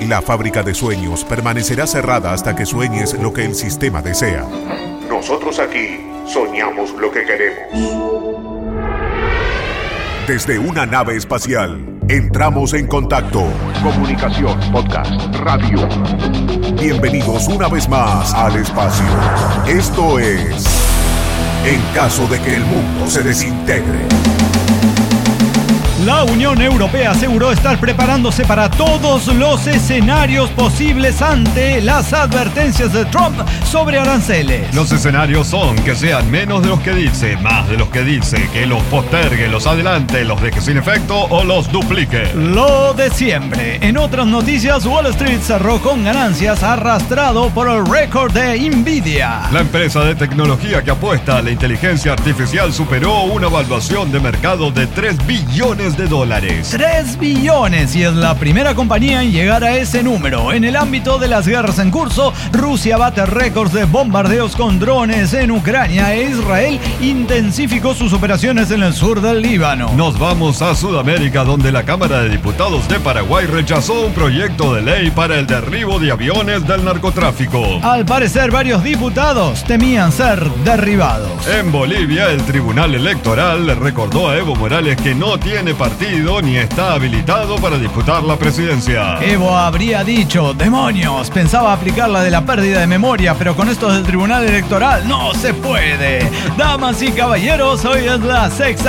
La fábrica de sueños permanecerá cerrada hasta que sueñes lo que el sistema desea. Nosotros aquí soñamos lo que queremos. Desde una nave espacial, entramos en contacto. Comunicación, podcast, radio. Bienvenidos una vez más al espacio. Esto es En caso de que el mundo se desintegre. La Unión Europea aseguró estar preparándose para todos los escenarios posibles ante las advertencias de Trump sobre aranceles. Los escenarios son que sean menos de los que dice, más de los que dice, que los postergue, los adelante, los deje sin efecto o los duplique. Lo de siempre. En otras noticias, Wall Street cerró con ganancias arrastrado por el récord de Nvidia. La empresa de tecnología que apuesta a la inteligencia artificial superó una evaluación de mercado de $3 billones. 3 billones, y es la primera compañía en llegar a ese número. En el ámbito de las guerras en curso, Rusia bate récords de bombardeos con drones en Ucrania e Israel intensificó sus operaciones en el sur del Líbano. Nos vamos a Sudamérica, donde la Cámara de Diputados de Paraguay rechazó un proyecto de ley para el derribo de aviones del narcotráfico. Al parecer, varios diputados temían ser derribados. En Bolivia, el Tribunal Electoral le recordó a Evo Morales que no tiene partido ni está habilitado para disputar la presidencia. Evo habría dicho: demonios, pensaba aplicar la de la pérdida de memoria, pero con esto del Tribunal Electoral no se puede. Damas y caballeros, hoy es la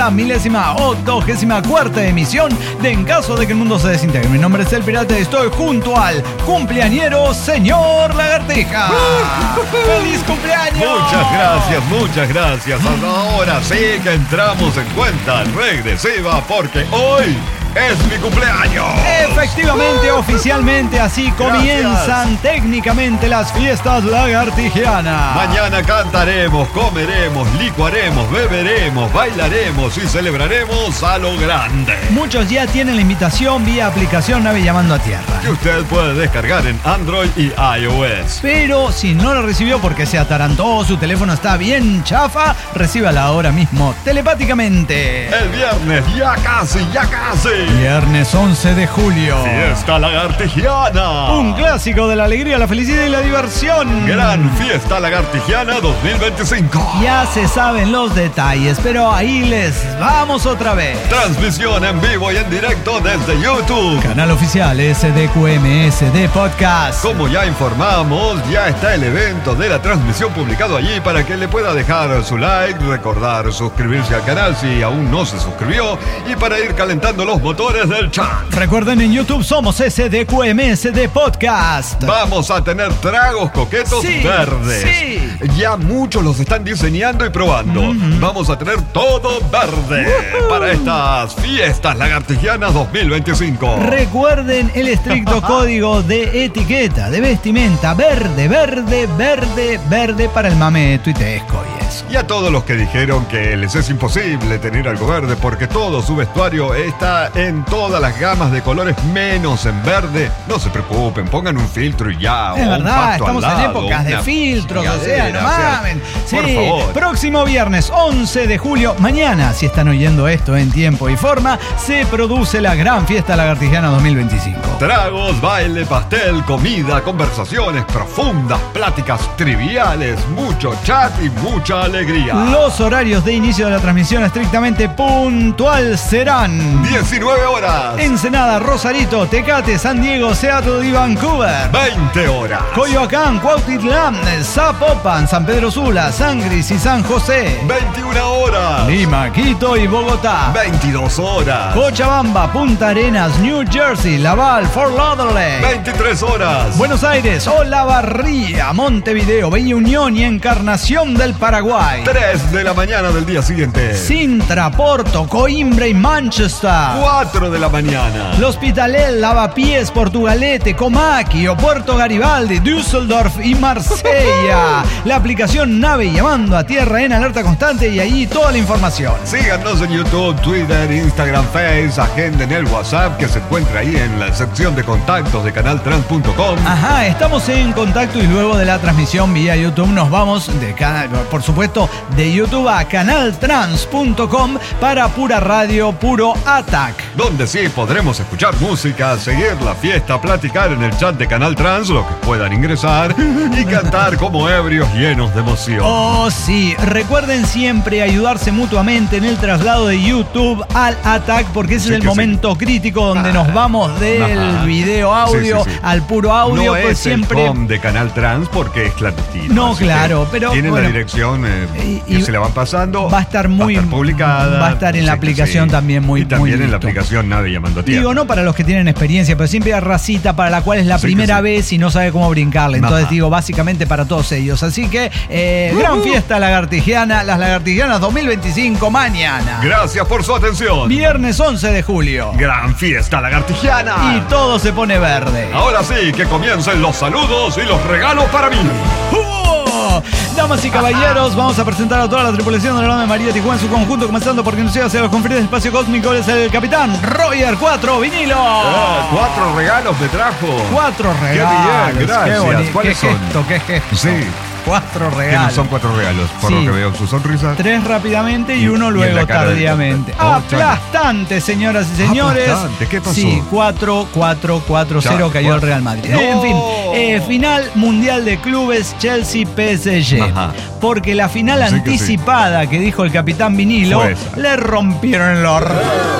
684ª emisión de En caso de que el mundo se desintegre. Mi nombre es El Pirata y estoy junto al cumpleañero señor Lagartija. ¡Feliz cumpleaños! Muchas gracias. Ahora sí que entramos en cuenta regresiva porque hoy es mi cumpleaños. Efectivamente, oficialmente así comienzan técnicamente las fiestas lagartijianas. Mañana cantaremos, comeremos, licuaremos, beberemos, bailaremos y celebraremos a lo grande. Muchos ya tienen la invitación vía aplicación Nave Llamando a Tierra, que usted puede descargar en Android y iOS. Pero si no la recibió porque se atarantó o su teléfono está bien chafa, recíbala ahora mismo telepáticamente. El viernes, ya casi. Viernes 11 de julio. Fiesta lagartijiana. Un clásico de la alegría, la felicidad y la diversión. Gran Fiesta Lagartijiana 2025. Ya se saben los detalles, pero ahí les vamos otra vez. Transmisión en vivo y en directo desde YouTube. Canal oficial SDQMSD Podcast. Como ya informamos, ya está el evento de la transmisión publicado allí para que le pueda dejar su like, recordar suscribirse al canal si aún no se suscribió y para ir calentando los motores del chat. Recuerden, en YouTube somos SDQMSD Podcast. Vamos a tener tragos coquetos verdes. Sí. Ya muchos los están diseñando y probando. Vamos a tener todo verde para estas fiestas lagartijianas 2025. Recuerden el estricto código de etiqueta, de vestimenta: verde para el mame tuitesco y eso. Y a todos los que dijeron que les es imposible tener algo verde porque todo su vestuario está en todas las gamas de colores menos en verde, no se preocupen, pongan un filtro y ya. Es verdad, estamos en épocas de filtros, o sea, no mamen. Sí, por favor. Próximo viernes 11 de julio, mañana, si están oyendo esto en tiempo y forma, se produce la gran fiesta lagartijiana 2025. Tragos, baile, pastel, comida, conversaciones profundas, pláticas triviales, mucho chat y mucha alegría. Los horarios de inicio de la transmisión estrictamente puntual serán 19 horas. Ensenada, Rosarito, Tecate, San Diego, Seattle y Vancouver. 20 horas. Coyoacán, Cuautitlán, Zapopan, San Pedro Sula, San Gris y San José. 21 horas. Lima, Quito y Bogotá. 22 horas. Cochabamba, Punta Arenas, New Jersey, Laval, Fort Lauderdale. 23 horas. Buenos Aires, Olavarría, Montevideo, Bella Unión y Encarnación del Paraguay. 3 de la mañana del día siguiente. Sintra, Porto, Coimbra y Manchester. 4 de la mañana. L'Hospitalet, Lavapiés, Portugalete, Comaqui, Puerto Garibaldi, Düsseldorf y Marsella. La aplicación Nave Llamando a Tierra en alerta constante y allí toda la información información. Síganos en YouTube, Twitter, Instagram, Face, agenden el WhatsApp que se encuentra ahí en la sección de contactos de canaltrans.com. Ajá, estamos en contacto y luego de la transmisión vía YouTube nos vamos por supuesto de YouTube a canaltrans.com para pura radio, puro Attack. Donde sí podremos escuchar música, seguir la fiesta, platicar en el chat de Canal Trans, lo que puedan ingresar y cantar como ebrios llenos de emoción. Oh, sí. Recuerden siempre ayudarse mutuamente en el traslado de YouTube al Attack, porque ese es el momento crítico donde nos vamos del video audio al puro audio. No pues es siempre el home de Canal Trans porque es clandestino. No, claro, pero tienen la dirección que se la van pasando. Va a estar publicada. Va a estar en la aplicación también muy y también muy en la aplicación Nave Llamando a Tierra. Digo, no para los que tienen experiencia, pero siempre hay racita para la cual es la primera vez y no sabe cómo brincarle. Entonces digo, básicamente para todos ellos. Así que gran fiesta lagartigiana, las lagartigianas 2025 mañana. Gracias por su atención. Viernes 11 de julio. Gran fiesta lagartigiana. Y todo se pone verde. Ahora sí, que comiencen los saludos y los regalos para mí. Damas y caballeros, vamos a presentar a toda la tripulación de la nave María Tijuana en su conjunto, comenzando porque nos llega hacia los confines del espacio cósmico. Es el capitán Roger 4 Vinilo. 4 regalos me trajo. 4 regalos. Qué bien, gracias. ¿Cuáles son? ¿Qué gesto? Sí. 4 regalos. Que no son 4 regalos, por lo que veo en su sonrisa. 3 rápidamente y 1 luego tardíamente. Aplastante, señoras y señores. Aplastante, ¿qué pasó? Sí, 4-4-4-0 cayó el Real Madrid. No. En fin, final mundial de clubes Chelsea-PSG. Ajá. Porque la final anticipada que dijo el capitán Vinilo, le rompieron el horno.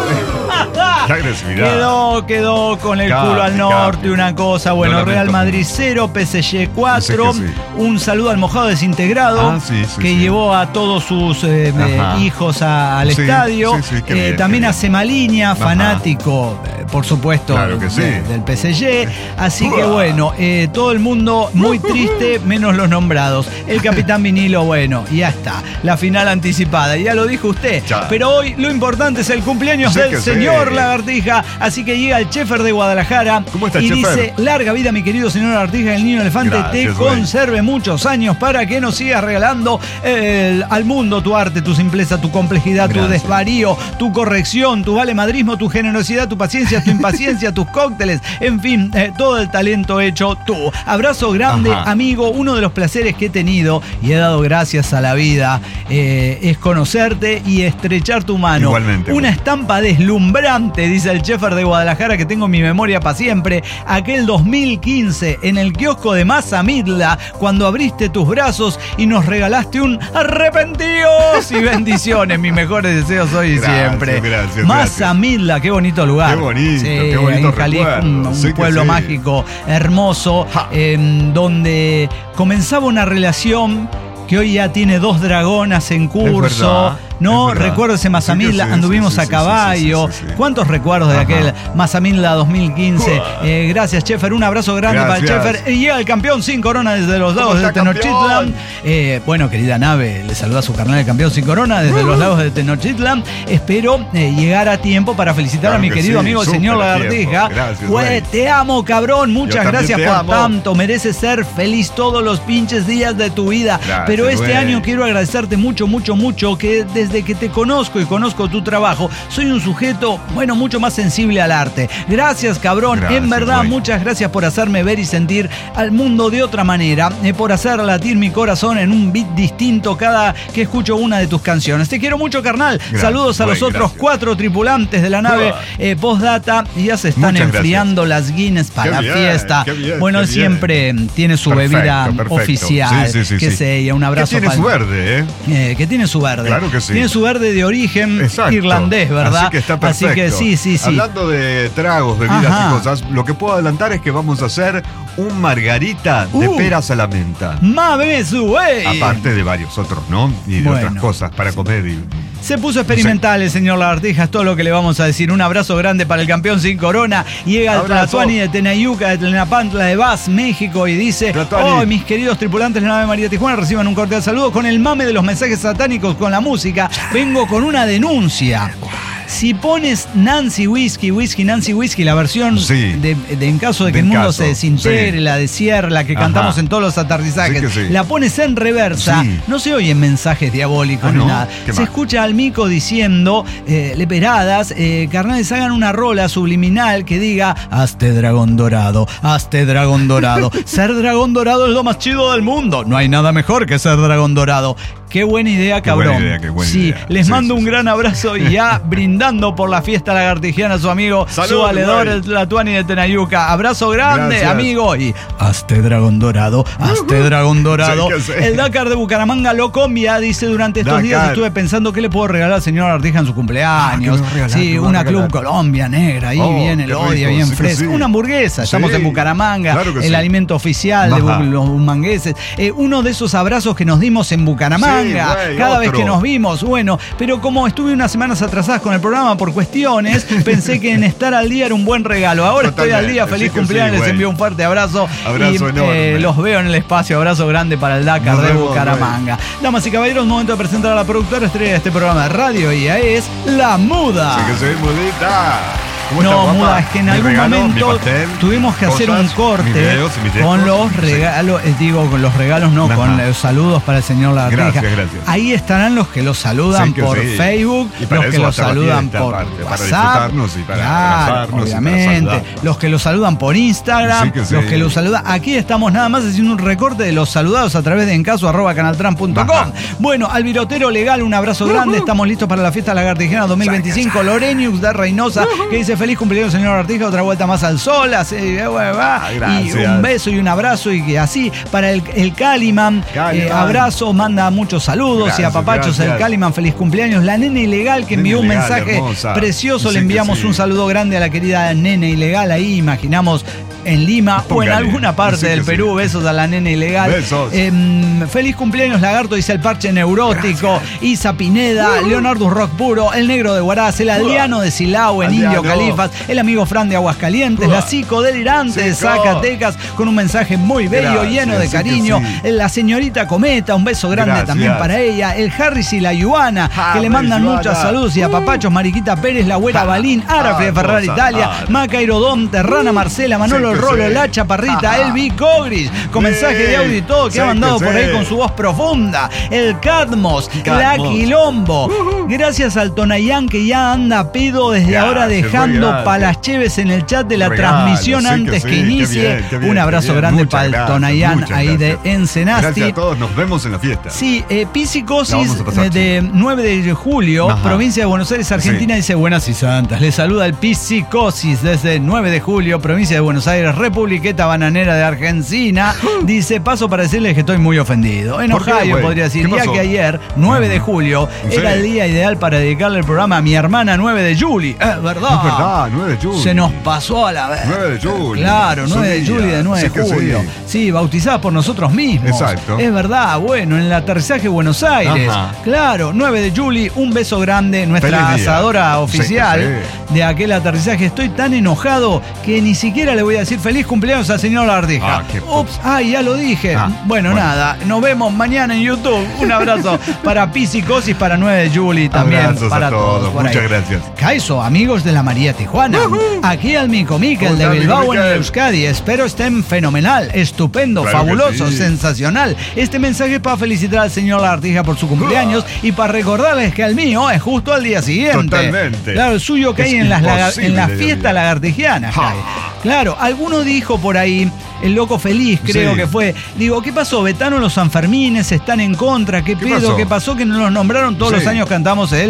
Qué agresividad. Quedó con el culo al norte, una cosa. Bueno, Real Madrid 0, PSG 4. Un saludo al mojado desintegrado que llevó a todos sus hijos al estadio. También a Semaliña, fanático, por supuesto, claro que del PSG. Así que bueno, todo el mundo muy triste, menos los nombrados. El capitán Vinilo, bueno, ya está. La final anticipada, ya lo dijo usted. Pero hoy lo importante es el cumpleaños del señor Lagartija. Así que llega el Chefer de Guadalajara. ¿Cómo está, y Chefer? dice: larga vida, mi querido señor Lagartija, el niño elefante. Gracias, te conserve muchos años para que nos sigas regalando al mundo tu arte, tu simpleza, tu complejidad, tu desvarío, tu corrección, tu valemadrismo, tu generosidad, tu paciencia, tu impaciencia, tus cócteles, en fin, todo el talento hecho tú. Abrazo grande, amigo. Uno de los placeres que he tenido y he dado gracias a la vida es conocerte y estrechar tu mano. Igualmente. Una estampa deslumbrante, dice el Chefer de Guadalajara, que tengo en mi memoria para siempre. Aquel 2015 en el kiosco de Mazamitla, cuando abriste tus brazos y nos regalaste un arrepentidos y bendiciones. Mis mejores deseos hoy y siempre. Gracias. Mazamitla, qué bonito lugar. Qué bonito, sí, qué bonito en Jalisco, un pueblo mágico, hermoso, donde comenzaba una relación que hoy ya tiene 2 dragonas en curso. No, recuerdo ese Mazamitla, anduvimos a caballo. ¿Cuántos recuerdos de aquel Mazamitla 2015? Gracias, Chefer. Un abrazo grande para el Chefer. Y llega el campeón sin corona desde los lagos de Tenochtitlan. Bueno, querida nave, le saluda a su carnal el campeón sin corona desde los lagos de Tenochtitlan. Espero llegar a tiempo para felicitar a mi querido amigo el señor Lagartija. Te amo, cabrón. Muchas gracias por tanto. Mereces ser feliz todos los pinches días de tu vida. Pero este año quiero agradecerte mucho, mucho, mucho, que desde que te conozco y conozco tu trabajo, soy un sujeto, bueno, mucho más sensible al arte. Gracias, cabrón. En verdad, muchas gracias por hacerme ver y sentir al mundo de otra manera, por hacer latir mi corazón en un beat distinto cada que escucho una de tus canciones. Te quiero mucho, carnal. Saludos a los otros 4 tripulantes de la nave Postdata. Ya se están enfriando las Guinness para la fiesta. Bueno, él siempre tiene su bebida oficial. Que sé ella, un abrazo. Que tiene su verde, que tiene su verde. Claro que sí. Tiene su verde de origen irlandés, ¿verdad? Así que está perfecto. Así que sí. Hablando de tragos, bebidas y cosas, lo que puedo adelantar es que vamos a hacer un margarita de peras a la menta. Aparte de varios otros, ¿no? Y de otras cosas para comer. Se puso experimental el señor Lagartija, es todo lo que le vamos a decir. Un abrazo grande para el campeón sin corona. Llega el Tlatuani de Tenayuca, de Tlalnepantla, de Vaz, México, y dice: mis queridos tripulantes de la nave María Tijuana, reciban un cordial saludo. Con el mame de los mensajes satánicos con la música, vengo con una denuncia. Si pones Nancy Whiskey, Nancy Whiskey, la versión de en caso de que el mundo se desintegre, la de Sierra, la que cantamos en todos los aterrizajes, la pones en reversa, no se oyen mensajes diabólicos ni nada. Se escucha al Mico diciendo, leperadas, carnales, hagan una rola subliminal que diga, hazte dragón dorado, hazte dragón dorado. Ser dragón dorado es lo más chido del mundo. No hay nada mejor que ser dragón dorado. Qué buena idea, cabrón. Qué buena idea. Les mando un gran abrazo y ya brindando por la fiesta lagartigiana, su amigo, su valedor, el Tlatuani de Tenayuca. Abrazo grande, amigo. Y hazte dragón dorado, hazte dragón dorado. El Dakar de Bucaramanga lo combia, dice, durante estos días estuve pensando qué le puedo regalar al señor Artija en su cumpleaños. Una Club Colombia negra, ahí viene el odia, bien fresco. Una hamburguesa, estamos en Bucaramanga, el alimento oficial de los bumangueses. Uno de esos abrazos que nos dimos en Bucaramanga. Cada vez que nos vimos, bueno, pero como estuve unas semanas atrasadas con el programa por cuestiones, pensé que en estar al día era un buen regalo. Ahora estoy al día, feliz cumpleaños, les envío un fuerte abrazo y enorme. Los veo en el espacio. Abrazo grande para el Dakar de Bucaramanga. Damas y caballeros, momento de presentar a la productora estrella de este programa de radio, y ella es La Muda. Sí que soy mudita. No, Muda, es que en algún momento tuvimos que hacer un corte con los regalos, con los regalos, con los saludos para el señor Lagartija. Gracias. Ahí estarán los que los saludan por Facebook, los que los saludan por WhatsApp, para obviamente, los que los saludan por Instagram, los que los saludan. Aquí estamos nada más haciendo un recorte de los saludados a través de encaso@canaltran.com. Bueno, al virotero legal, un abrazo grande. Estamos listos para la fiesta lagartijana 2025. Lorenius de Reynosa, que dice feliz cumpleaños, señor Artija, otra vuelta más al sol, y un beso y un abrazo, y que así para el Caliman, abrazo, manda muchos saludos, y a papachos el Caliman, feliz cumpleaños. La Nena Ilegal, que envió un mensaje precioso, le enviamos un saludo grande a la querida Nena Ilegal, ahí imaginamos en Lima o en alguna parte del Perú. Besos a la Nena Ilegal. Feliz cumpleaños, Lagarto, dice el Parche Neurótico. Isa Pineda, Leonardo Rock Puro, el Negro de Huaraz, el Aldeano de Silao en Indio Califas, el amigo Fran de Aguascalientes, la Psico Delirante de Zacatecas, con un mensaje muy bello, lleno de cariño. La señorita Cometa, un beso grande también para ella. El Harris y la Yuana, que le mandan muchas saludos, y a papachos, Mariquita Pérez, la Güera Balín, Arafe de Ferrari Italia, Maca Irodón, Terrana Marcela, Manolo Rolo, la Chaparrita, el Bicogris, con mensaje de audio y todo, que ha mandado por ahí con su voz profunda. El Cadmos, la Quilombo. Gracias al Tonayán, que ya anda a pedo desde ahora, dejando para las cheves en el chat de la transmisión antes que inicie. Un abrazo grande para el Tonayán ahí de Ensenasti. Gracias a todos, nos vemos en la fiesta. Sí, Pisicosis de 9 de julio, provincia de Buenos Aires, Argentina, dice buenas y santas. Le saluda el Pisicosis desde 9 de julio, provincia de Buenos Aires, Republiqueta Bananera de Argentina. Dice, paso para decirles que estoy muy ofendido. En Ohio, podría decir, ya que ayer, 9 de julio, era el día ideal para dedicarle el programa a mi hermana 9 de Julie. Es verdad. Es verdad, 9 de Julie. Se nos pasó a la vez. 9 de Julie. Claro, 9 de Julie de 9 de julio. Sí, bautizada por nosotros mismos. Exacto. Es verdad, bueno, en el aterrizaje de Buenos Aires. Claro, 9 de Julie, un beso grande, nuestra asadora oficial de aquel aterrizaje. Estoy tan enojado que ni siquiera le voy a decir feliz cumpleaños al señor Lagartija. Ups, ya lo dije. Bueno, nada, nos vemos mañana en YouTube. Un abrazo para Pisicosis, para 9 de Julie también. Abrazos para todos. Muchas gracias. Caizo, amigos de la María Tijuana. Aquí al Mico Miquel de Bilbao en Euskadi. Espero estén fenomenal, estupendo, fabuloso, sensacional. Este mensaje es para felicitar al señor Lagartija por su cumpleaños y para recordarles que el mío es justo al día siguiente. Totalmente. Claro, el suyo que hay en las fiestas lagartijanas. Claro, alguno dijo por ahí, el Loco Feliz creo que fue, digo, ¿qué pasó? Betano, los Sanfermines están en contra, ¿qué pedo? Pasó? ¿Qué pasó? Que nos los nombraron todos los años, cantamos él.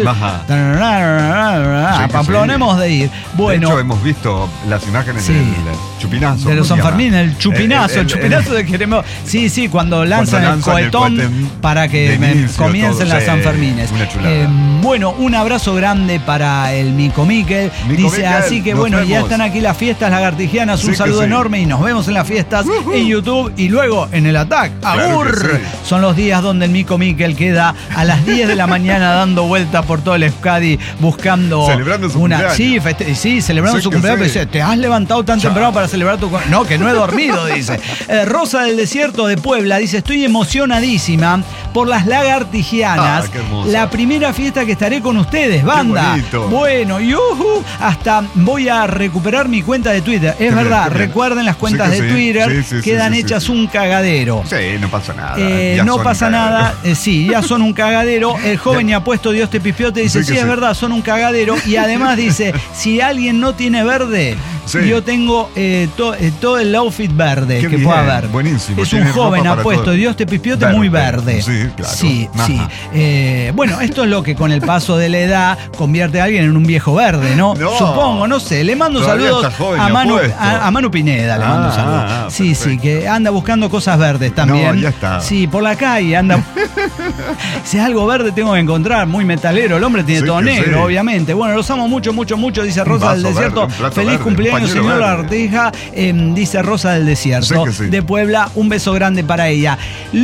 Pamplones de ir. Bueno, de hecho, hemos visto las imágenes del chupinazo. De los Sanfermines, el chupinazo, el chupinazo de queremos. Sí, cuando lanzan el cohetón para que comiencen las Sanfermines. Bueno, un abrazo grande para el Mico Miquel. Dice, así que bueno, ya están aquí las fiestas lagartigianas. Un saludo enorme y nos vemos en la fiesta fiestas en YouTube y luego en el Attack. ¡Agur! Claro que sí. Son los días donde el Mico Miquel queda a las 10 de la mañana dando vueltas por todo el Euskadi buscando celebrando su cumpleaños. Sí, celebrando su cumpleaños. Pero dice, ¿te has levantado tan temprano para celebrar tu cumpleaños? No, que no he dormido, dice. Rosa del Desierto de Puebla dice, estoy emocionadísima por las lagartigianas. Qué hermoso. La primera fiesta que estaré con ustedes, banda. bonito. Bueno, hasta voy a recuperar mi cuenta de Twitter. Es verdad, recuerden las cuentas Sí que de sí. Twitter, Sí, quedan sí, hechas sí. un cagadero. Sí, no pasa nada. No pasa nada, sí, ya son un cagadero. El joven y apuesto Dios te pispiote dice, Sí que sí, es sí. verdad, son un cagadero. Y además dice, si alguien no tiene verde, Sí. yo tengo todo el outfit verde Qué que bien, pueda haber. buenísimo, Es un tiene joven ropa para apuesto todo. Dios te pispiote Verde. muy verde. Sí, claro. Sí, Ajá. sí. Bueno, esto es lo que con el paso de la edad convierte a alguien en un viejo verde, ¿no? No. Supongo, no sé. Le mando Todavía saludos está joven a y Manu, apuesto. a Manu Pineda, le mando saludos. Sí, perfecto. que anda buscando cosas verdes también. No, ya está. Sí, por la calle anda. Si es algo verde tengo que encontrar, muy metalero. El hombre tiene Sí todo que negro, sí. obviamente. Bueno, los amo mucho, mucho, mucho, dice Rosa del vaso Desierto. verde, un plato Feliz verde, cumpleaños, un pañuelo señora verde. Arteja, dice Rosa del Desierto. Sí que sí. De Puebla, un beso grande para ella.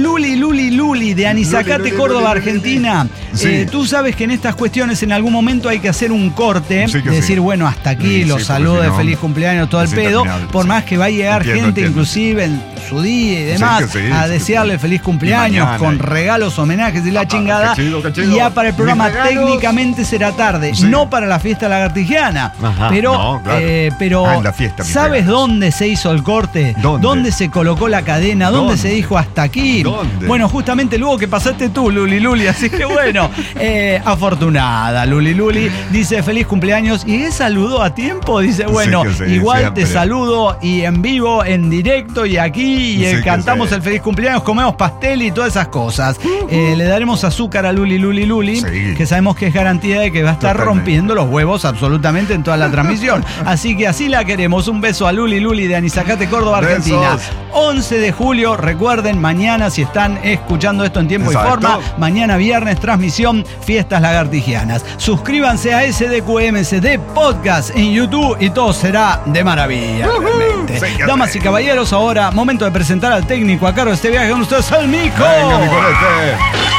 Luli de Anizacate, Luli, Córdoba, Luli. Argentina. Sí. Tú sabes que en estas cuestiones en algún momento hay que hacer un corte, Sí que decir, sí. bueno, hasta aquí Sí, los sí, saludos porque de si no, feliz cumpleaños, todo el es pedo, interminable, por sí. más que va a llegar Entiendo, gente, entiendo. inclusive en su día y demás, que sí, a sí que desearle sí. feliz cumpleaños Y mañana, con y- regalos, homenajes y la chingada. qué chido, qué chido. Y ya para el programa Mis regalos. técnicamente será tarde, Sí. no para la fiesta lagartigiana, Ajá, pero, no, claro. pero En la fiesta, mis ¿sabes regalos. dónde se hizo el corte? ¿Dónde? se colocó la cadena? ¿Dónde ¿Dónde? se dijo hasta aquí? ¿Dónde? Bueno, justamente luego que pasaste tú, Luli, así que bueno, afortunada, Luli, dice feliz cumpleaños y él saludó a tiempo, dice, bueno, que sí, igual siempre. te saludo y en vivo, en directo y aquí, y Sí que cantamos sí. el feliz cumpleaños, comemos pastel y todas esas cosas. Le daremos azúcar a Luli, Sí. que sabemos que es garantía de que va a estar Totalmente. rompiendo los huevos absolutamente en toda la transmisión. Así que así la queremos. Un beso a Luli de Anizacate, Córdoba, Argentina. Besos. 11 de julio, recuerden, mañana, si están escuchando esto en tiempo Exacto. y forma, mañana viernes, transmisión Fiestas Lagartigianas. Suscríbanse a SDQMSD Podcast en YouTube y todo será de maravilla, realmente. Sí que Damas sí. y caballeros, ahora momento de presentar al técnico a cargo de este viaje con ustedes, el Mico. Venga, mi colete.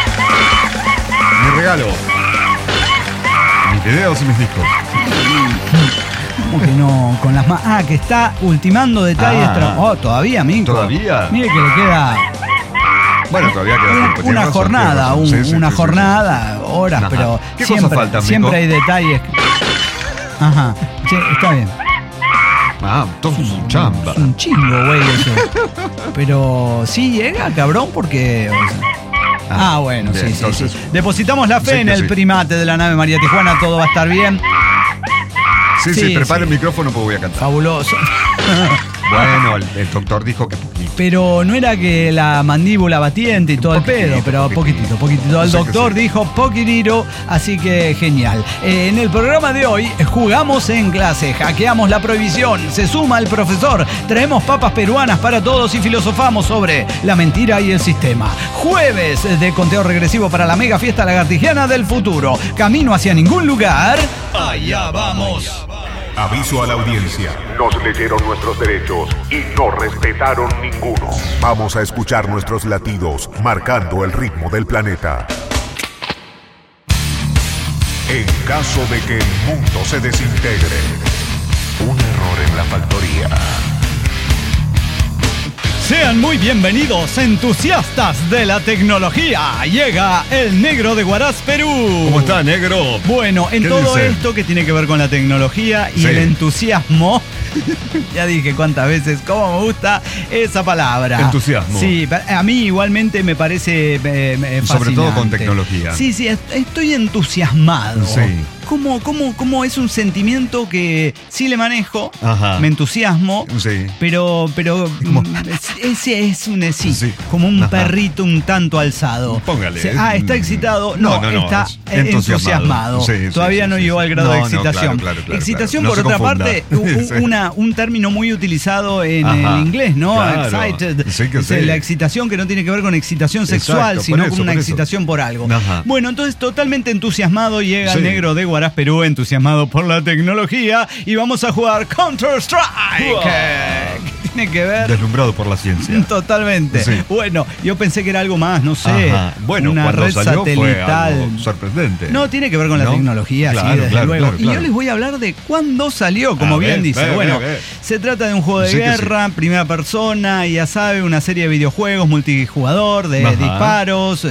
Mi regalo. Mis videos y mis discos. ¿Cómo que no? Con las manos. Que está ultimando detalles. Todavía, Mico. ¿Todavía? Mire que le queda Bueno, todavía queda tiempo. una Tienes razón, jornada, tienes razón. Sí, sí, una sí, sí, jornada, horas, Ajá. pero ¿Qué cosas siempre, faltan, siempre Mico? hay detalles. Ajá, sí, está bien. Ah, todo es un chamba. Es un chingo, güey, eso. Pero sí llega, cabrón, porque... bueno, bien, sí. entonces- Depositamos la fe Sí en que el sí. primate de la nave María Tijuana, todo va a estar bien. Sí, Sí, prepara sí. el micrófono porque voy a cantar. Fabuloso. Bueno, el doctor dijo que poquito. Pero no era que la mandíbula batiente y todo el pedo, pero poquitito. El Sí que doctor sí. dijo poquitito, así que genial. En el programa de hoy jugamos en clase, hackeamos la prohibición, se suma el profesor, traemos papas peruanas para todos y filosofamos sobre la mentira y el sistema. Jueves de conteo regresivo para la mega fiesta lagartigiana del futuro. Camino hacia ningún lugar. Allá vamos. Aviso a la audiencia. Nos leyeron nuestros derechos y no respetaron ninguno. Vamos a escuchar nuestros latidos marcando el ritmo del planeta. En caso de que el mundo se desintegre, un error en la factoría. Sean muy bienvenidos, entusiastas de la tecnología. Llega el negro de Huaraz, Perú. ¿Cómo está, negro? Bueno, en ¿Qué todo dice? esto que tiene que ver con la tecnología y Sí. el entusiasmo, ya dije cuántas veces cómo me gusta esa palabra. Entusiasmo. Sí, a mí igualmente me parece fascinante. Sobre todo con tecnología. Sí, estoy entusiasmado. Sí. ¿Cómo es un sentimiento que sí le manejo? Ajá. Me entusiasmo. Sí. Pero ¿Cómo? ese es un sí, Sí. como un Ajá. perrito un tanto alzado. Póngale. ¿Está excitado? No, está es entusiasmado. entusiasmado. Sí, Todavía sí, no sí, llegó sí. al grado de No, excitación. claro. Excitación, No por se otra confunda. parte, Sí. un término muy utilizado en Ajá. el inglés, ¿no? Claro. Excited. Sí que Es sí. la excitación que no tiene que ver con excitación Exacto, sexual, por sino eso, con una por eso. excitación por algo. Ajá. Bueno, entonces totalmente entusiasmado llega Sí. el negro de Huaraz, Perú, entusiasmado por la tecnología y vamos a jugar Counter-Strike. tiene que ver. Deslumbrado por la ciencia. Totalmente. Sí. Bueno, yo pensé que era algo más, no sé. Ajá. Bueno, una cuando red salió satelital. fue algo sorprendente. No, tiene que ver con la tecnología, claro, sí, desde claro, luego. claro, Y yo les voy a hablar de cuándo salió, como bien dice. Bueno, se trata de un juego de guerra, primera persona, ya sabe, una serie de videojuegos multijugador, de disparos,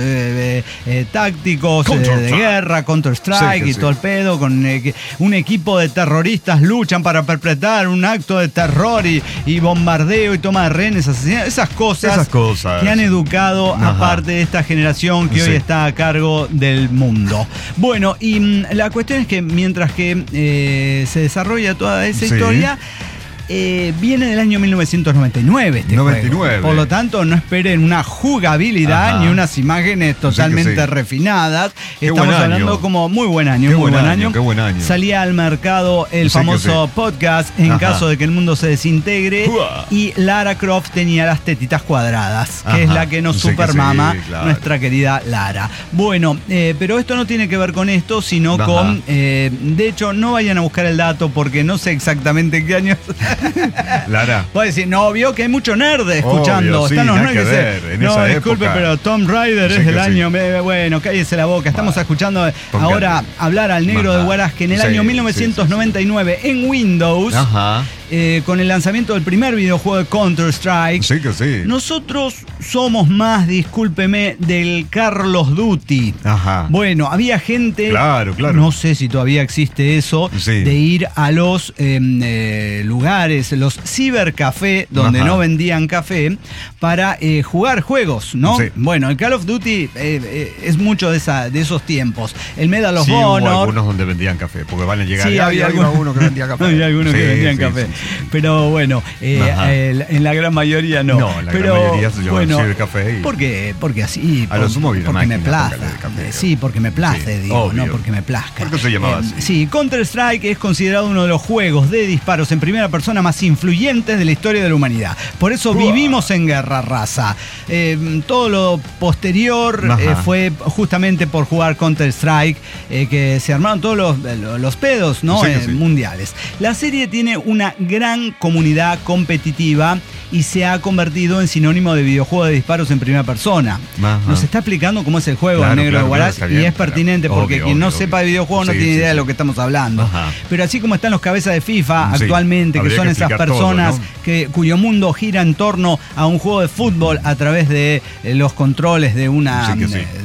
tácticos, de guerra, Counter-Strike y todo el pedo, con un equipo de terroristas luchan para perpetrar un acto de terror y bombardeo y toma de rehenes, asesinatos, esas cosas que han educado a parte de esta generación que hoy está a cargo del mundo. Bueno, y la cuestión es que mientras que se desarrolla toda esa historia, viene del año 1999 este juego. Por lo tanto, no esperen una jugabilidad ni unas imágenes totalmente refinadas. Estamos hablando como muy buen año. Qué buen año. Salía al mercado el famoso podcast en caso de que el mundo se desintegre. Y Lara Croft tenía las tetitas cuadradas, que es la que nos supermama nuestra querida Lara. Bueno, pero esto no tiene que ver con esto, sino con... de hecho, no vayan a buscar el dato porque no sé exactamente qué año... Lara. Puede decir, no, vio que hay mucho nerd escuchando. Obvio, sí, están los nada que ver, en esa disculpe, época. pero Tomb Raider es del año. Bueno, cállese la boca. Estamos escuchando ahora hablar al negro de Huaraz, que en el año 1999 en Windows, con el lanzamiento del primer videojuego de Counter-Strike, nosotros somos más, discúlpeme, del Call of Duty. Bueno, había gente, no sé si todavía existe eso, de ir a los lugares, los cibercafé, donde no vendían café, para jugar juegos, ¿no? Bueno, el Call of Duty es mucho de esos tiempos. El Medal of Honor. Hubo algunos donde vendían café, porque van a llegar. Sí, había algunos que vendían café. Había algunos que vendían café. Pero bueno, en la gran mayoría no. No, en la gran mayoría se llevan cibercafé. Porque así. A lo sumo viene porque me place. Sí, porque me place, digo, obvio. no porque me plazca. ¿Por qué se llamaba así? Sí, Counter-Strike es considerado uno de los juegos de disparos en primera persona más influyentes de la historia de la humanidad. Por eso vivimos en guerra, raza. Todo lo posterior fue justamente por jugar Counter-Strike, que se armaron todos los pedos, ¿no? Mundiales. La serie tiene una gran comunidad competitiva y se ha convertido en sinónimo de videojuego de disparos en primera persona. Nos está explicando cómo es el juego, el negro de Huaraz, y es pertinente porque quien no sepa de videojuegos no tiene idea de lo que estamos hablando. Pero así como están los cabezas de FIFA actualmente, que son esas personas cuyo mundo gira en torno a un juego de fútbol a través de los controles de una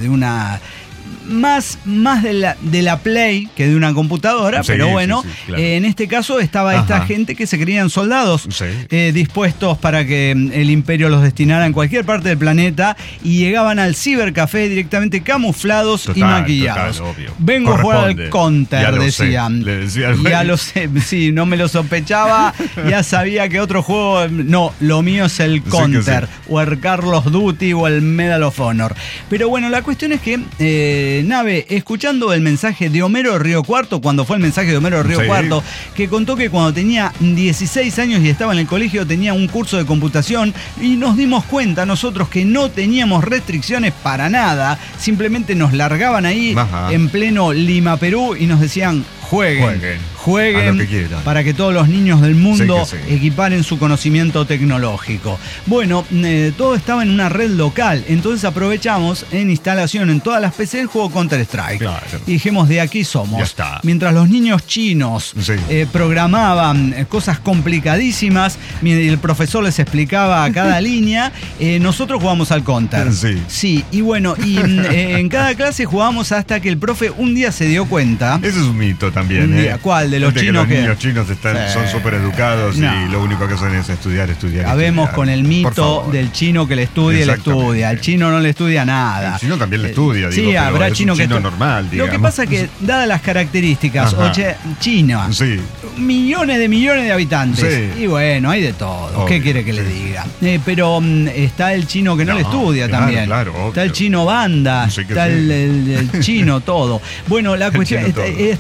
más de la Play que de una computadora, pero bueno, en este caso estaba esta gente que se creían soldados dispuestos para que el imperio los destinara en cualquier parte del planeta y llegaban al cibercafé directamente camuflados y maquillados. Vengo a jugar al Counter, decían. Ya lo sé, sí, no me lo sospechaba, ya sabía que otro juego, no, lo mío es el Counter, o el Call of Duty o el Medal of Honor. Pero bueno, la cuestión es que Nave, escuchando el mensaje de Homero Río Cuarto, cuando fue el mensaje de Homero Río Cuarto, que contó que cuando tenía 16 años y estaba en el colegio tenía un curso de computación, y nos dimos cuenta nosotros que no teníamos restricciones para nada, simplemente nos largaban ahí en pleno Lima, Perú, y nos decían: jueguen para que todos los niños del mundo equiparen su conocimiento tecnológico. Bueno, todo estaba en una red local, entonces aprovechamos en instalación en todas las PC el juego Counter-Strike. Y dijimos, de aquí somos. Mientras los niños chinos programaban cosas complicadísimas y el profesor les explicaba cada línea, nosotros jugamos al Counter. Y bueno, y en cada clase jugábamos hasta que el profe un día se dio cuenta. Ese es un mito también. ¿Cuál? De los chinos que los niños chinos son súper educados y lo único que hacen es estudiar. Habemos con el mito del chino que le estudia y le estudia. Al chino no le estudia nada. El chino también le estudia, digo, pero habrá chino que normal, digamos. Lo que pasa es que, dadas las características, China, millones de habitantes, y bueno, hay de todo. ¿Qué quiere que le diga? Pero está el chino que no le estudia también. Está el chino banda, está el chino todo. Bueno, la cuestión, está el chino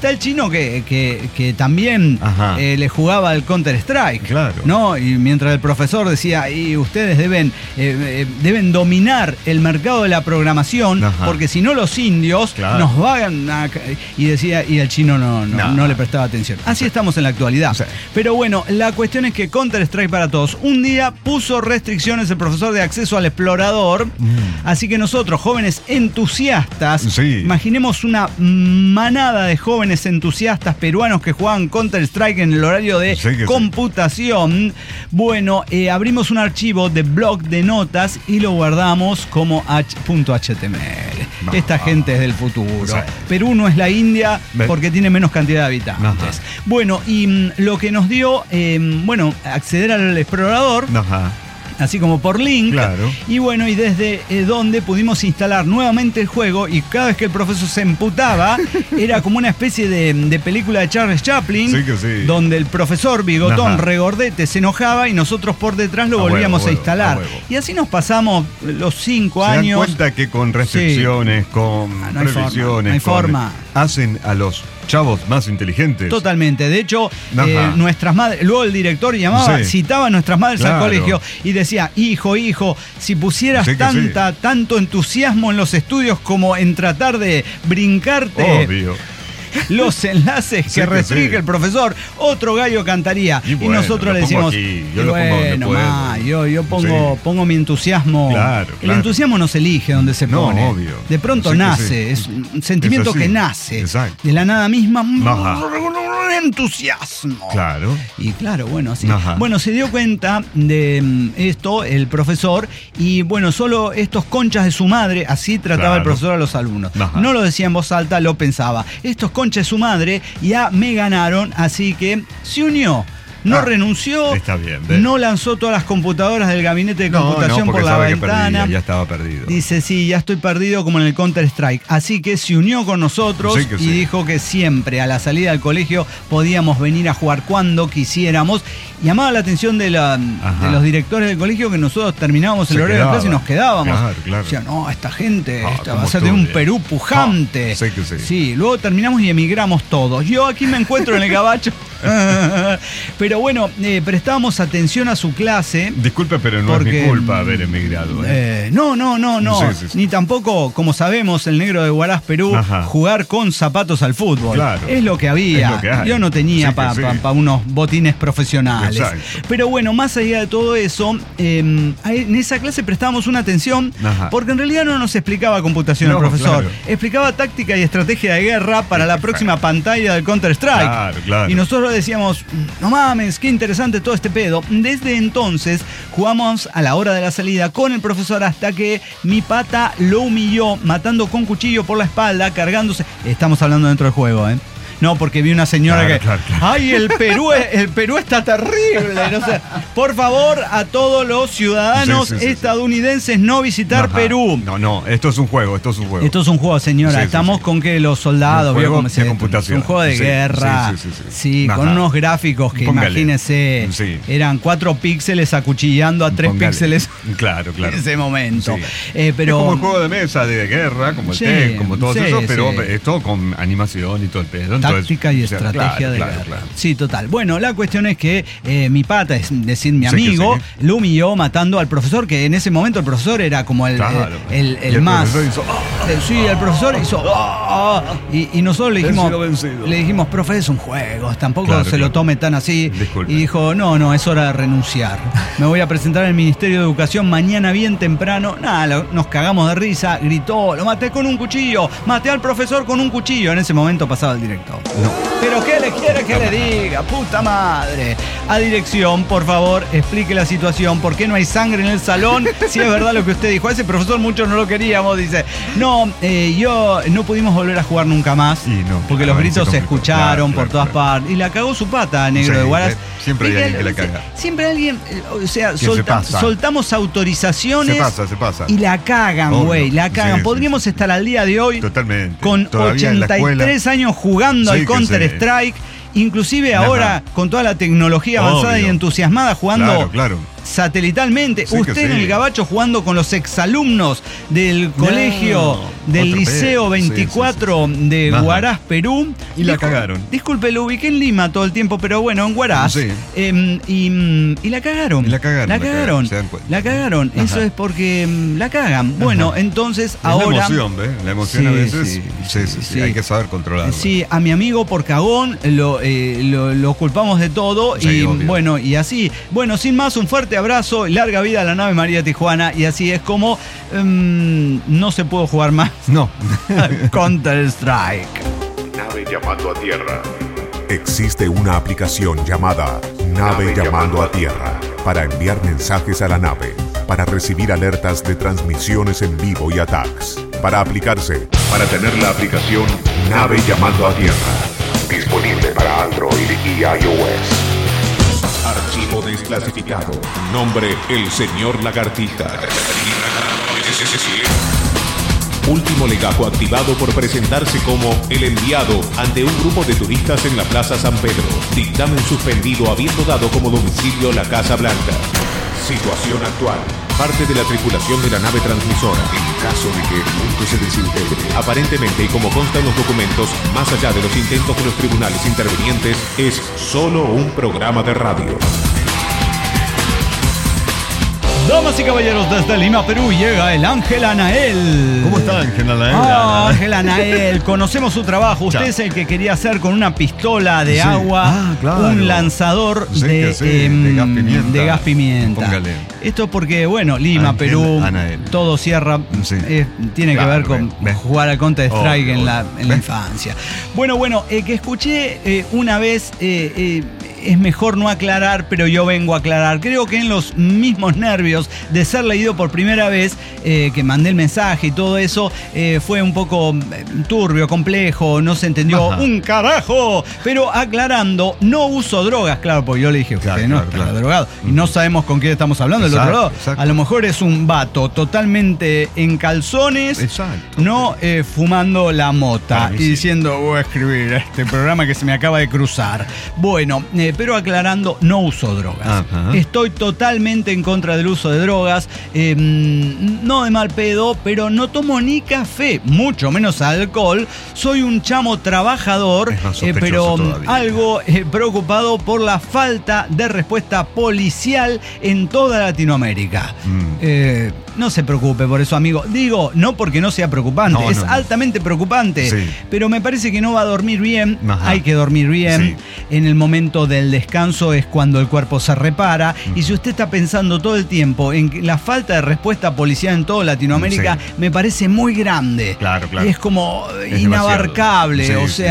chino que también le jugaba al Counter-Strike. Claro. ¿No? Y mientras el profesor decía, y ustedes deben dominar el mercado de la programación, porque si no los indios nos van a... Y el chino no le prestaba atención. Así estamos en la actualidad. Pero bueno, la cuestión es que Counter-Strike para todos. Un día puso restricciones el profesor de acceso al explorador. Así que nosotros, jóvenes entusiastas, imaginemos una manada de jóvenes entusiastas peruanos que jugaban Counter-Strike en el horario de computación. Bueno, abrimos un archivo de blog de notas y lo guardamos como .html. Esta gente es del futuro. Perú no es la India porque tiene menos cantidad de habitantes. Bueno, y lo que nos dio, acceder al explorador. Así como por link. Y bueno, y desde donde pudimos instalar nuevamente el juego, y cada vez que el profesor se emputaba, era como una especie de película de Charles Chaplin, donde el profesor bigotón regordete se enojaba y nosotros por detrás lo volvíamos a instalar. Y así nos pasamos los 5 años. ¿Se dan cuenta que con restricciones, con previsiones, hacen a los chavos más inteligentes? Totalmente. De hecho, nuestras madres, luego el director llamaba, citaba a nuestras madres al colegio y decía, hijo, si pusieras tanto entusiasmo en los estudios como en tratar de brincarte los enlaces que restringe el profesor, otro gallo cantaría. Y nosotros le decimos, yo pongo mi entusiasmo. El entusiasmo no se elige donde se pone. De pronto nace, es un sentimiento que nace de la nada misma. Entusiasmo. Y bueno, así. Bueno, se dio cuenta de esto el profesor, y bueno, solo estos conchas de su madre, así trataba el profesor a los alumnos. No lo decía en voz alta, lo pensaba. Estos conchas de su madre ya me ganaron, así que se unió. No renunció, no lanzó todas las computadoras del gabinete de computación por la ventana. Ya estaba perdido. Dice, ya estoy perdido como en el Counter-Strike. Así que se unió con nosotros y dijo que siempre a la salida del colegio podíamos venir a jugar cuando quisiéramos. Llamaba la atención de los directores del colegio que nosotros terminábamos el horario de clase y nos quedábamos. Decían, esta gente va a ser de un Perú pujante. Luego terminamos y emigramos todos. Yo aquí me encuentro en el gabacho. Pero bueno, prestábamos atención a su clase. Disculpe, pero no es mi culpa haber emigrado. No. Ni tampoco, como sabemos, el negro de Huaraz, Perú, jugar con zapatos al fútbol. Es lo que había. Yo no tenía para unos botines profesionales. Pero bueno, más allá de todo eso, en esa clase prestábamos una atención, porque en realidad no nos explicaba computación el profesor. Explicaba táctica y estrategia de guerra para la próxima pantalla del Counter-Strike. Y nosotros decíamos, no mames, qué interesante todo este pedo. Desde entonces jugamos a la hora de la salida con el profesor hasta que mi pata lo humilló, matando con cuchillo por la espalda, cargándose. Estamos hablando dentro del juego, No, porque vi una señora ¡ay, el Perú está terrible! No sé. Por favor, a todos los ciudadanos estadounidenses no visitar Perú. No, esto es un juego. Esto es un juego, señora. Estamos con que los soldados, un juego de computación. Un juego de guerra. Con unos gráficos que imagínense, eran 4 píxeles acuchillando a 3 píxeles. Claro. En ese momento. Pero, es como el juego de mesa de guerra, como el TEC, como todos esos, pero esto con animación y todo el pedo. Táctica y estrategia de guerra. Sí, total. Bueno, la cuestión es que mi pata, es decir, mi amigo, lo humilló matando al profesor, que en ese momento el profesor era como el más. El profesor hizo. Y nosotros le dijimos, profe, es un juego, tampoco se lo tome tan así. Disculpe. Y dijo, no, es hora de renunciar. Me voy a presentar en el Ministerio de Educación mañana bien temprano. Nos cagamos de risa, gritó, lo maté con un cuchillo, maté al profesor con un cuchillo. En ese momento pasaba el director. Pero ¿qué le quiere que le diga? Puta madre. A dirección, por favor, explique la situación. ¿Por qué no hay sangre en el salón? Si es verdad lo que usted dijo. A ese profesor muchos no lo queríamos, dice. Yo no pudimos volver a jugar nunca más. Porque los gritos se escucharon por todas partes. Y la cagó su pata, negro de Huaraz. Siempre hay alguien que la caga. Siempre alguien, soltamos autorizaciones. Se pasa. Y la cagan, güey. La cagan. Podríamos estar al día de hoy. Totalmente. Con 83 años jugando al Counter-Strike. Inclusive ahora, con toda la tecnología avanzada y entusiasmada, jugando satelitalmente. Sí, Usted en el Gabacho jugando con los exalumnos del colegio, del Liceo 24 de Huaraz, Perú. Y la cagaron. Disculpe, lo ubiqué en Lima todo el tiempo, pero bueno, en Huaraz. Sí. Y la cagaron. Y la cagaron. La cagaron. Ajá. Eso es porque la cagan. Bueno, entonces es ahora... la emoción, ¿ves? La emoción Sí, a veces sí. hay que saber controlarla. Sí, a mi amigo por cagón lo culpamos de todo. Sí, y obvio. bueno, y así. Bueno, sin más, un fuerte abrazo. Larga vida a la nave María Tijuana. Y así es como no se puede jugar más No. Counter-Strike. Nave llamando a tierra. Existe una aplicación llamada Nave llamando a tierra para enviar mensajes a la nave, para recibir alertas de transmisiones en vivo y attacks. Para aplicarse, para tener la aplicación Nave llamando a tierra. Disponible para Android y iOS. Archivo desclasificado. Nombre: el señor Lagartija. Último legajo activado por presentarse como el enviado ante un grupo de turistas en la Plaza San Pedro. Dictamen suspendido habiendo dado como domicilio la Casa Blanca. Situación actual. Parte de la tripulación de la nave transmisora, en caso de que el mundo se desintegre, aparentemente y como consta en los documentos, más allá de los intentos de los tribunales intervenientes, es solo un programa de radio. Damas y caballeros, desde Lima, Perú, llega el Ángel Anael. ¿Cómo está Ángel Anael? Ángel Anael, conocemos su trabajo. Usted es el que quería hacer con una pistola de agua claro. Un lanzador de gas pimienta. De gas pimienta. Póngale. Esto porque, bueno, Lima, Ángel Perú, Anael. todo cierra. Tiene que ver con jugar al Counter-Strike en la infancia. Bueno, que escuché una vez... es mejor no aclarar, pero yo vengo a aclarar. Creo que en los mismos nervios de ser leído por primera vez, que mandé el mensaje y todo eso, fue un poco turbio, complejo, no se entendió un carajo. Pero aclarando, no uso drogas, claro, porque yo le dije, usted no está drogado. Y no sabemos con quién estamos hablando del otro lado. A lo mejor es un vato totalmente en calzones, no fumando la mota y diciendo, voy a escribir este programa que se me acaba de cruzar. Bueno, pero aclarando, no uso drogas. Estoy totalmente en contra del uso de drogas, no de mal pedo, pero no tomo ni café, mucho menos alcohol. Soy un chamo trabajador, pero algo preocupado por la falta de respuesta policial en toda Latinoamérica. No se preocupe por eso, amigo. Digo, no porque no sea preocupante, es altamente preocupante, pero me parece que no va a dormir bien. Hay que dormir bien. En el momento del descanso es cuando el cuerpo se repara. Y si usted está pensando todo el tiempo en la falta de respuesta policial en toda Latinoamérica, me parece muy grande. Claro. Es como inabarcable.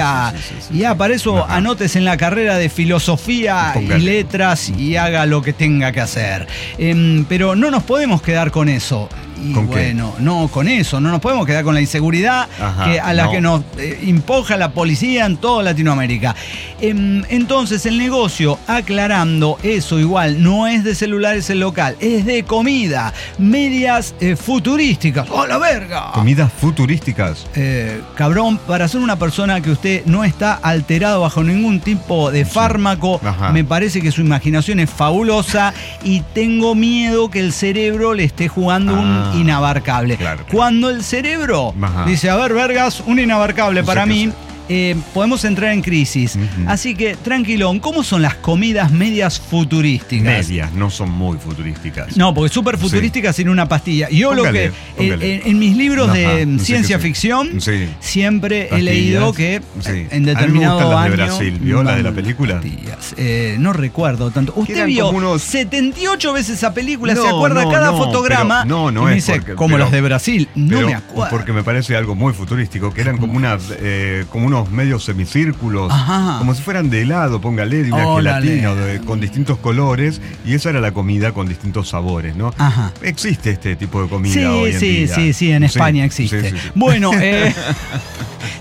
Ya para eso anotes en la carrera de filosofía y letras y haga lo que tenga que hacer. Pero no nos podemos quedar con eso. Y bueno, no con eso, no nos podemos quedar con la inseguridad a la que nos empuja la policía en toda Latinoamérica. Entonces el negocio, aclarando eso, igual no es de celulares el local, es de comida, medias futurísticas. ¡Oh, la verga! ¿Comidas futurísticas? Cabrón, para ser una persona que usted no está alterado bajo ningún tipo de fármaco, me parece que su imaginación es fabulosa y tengo miedo que el cerebro le esté jugando un inabarcable. Cuando el cerebro dice, a ver, vergas, un inabarcable para mí, podemos entrar en crisis. Así que, tranquilón, ¿cómo son las comidas medias futurísticas? Medias, no son muy futurísticas. No, porque súper futurísticas sin una pastilla. Yo póngale. En mis libros de ciencia ficción, siempre he leído que en determinado año... ¿Las de Brasil? ¿Vio la de la película? No recuerdo tanto. Usted vio 78 veces esa película, se acuerda cada fotograma. No y me dice, como las de Brasil. No me acuerdo. Porque me parece algo muy futurístico, que eran como unos medios semicírculos, como si fueran de helado, póngale, de una gelatina con distintos colores, y esa era la comida con distintos sabores, ¿no? Existe este tipo de comida hoy en día. Sí, en España existe. Bueno,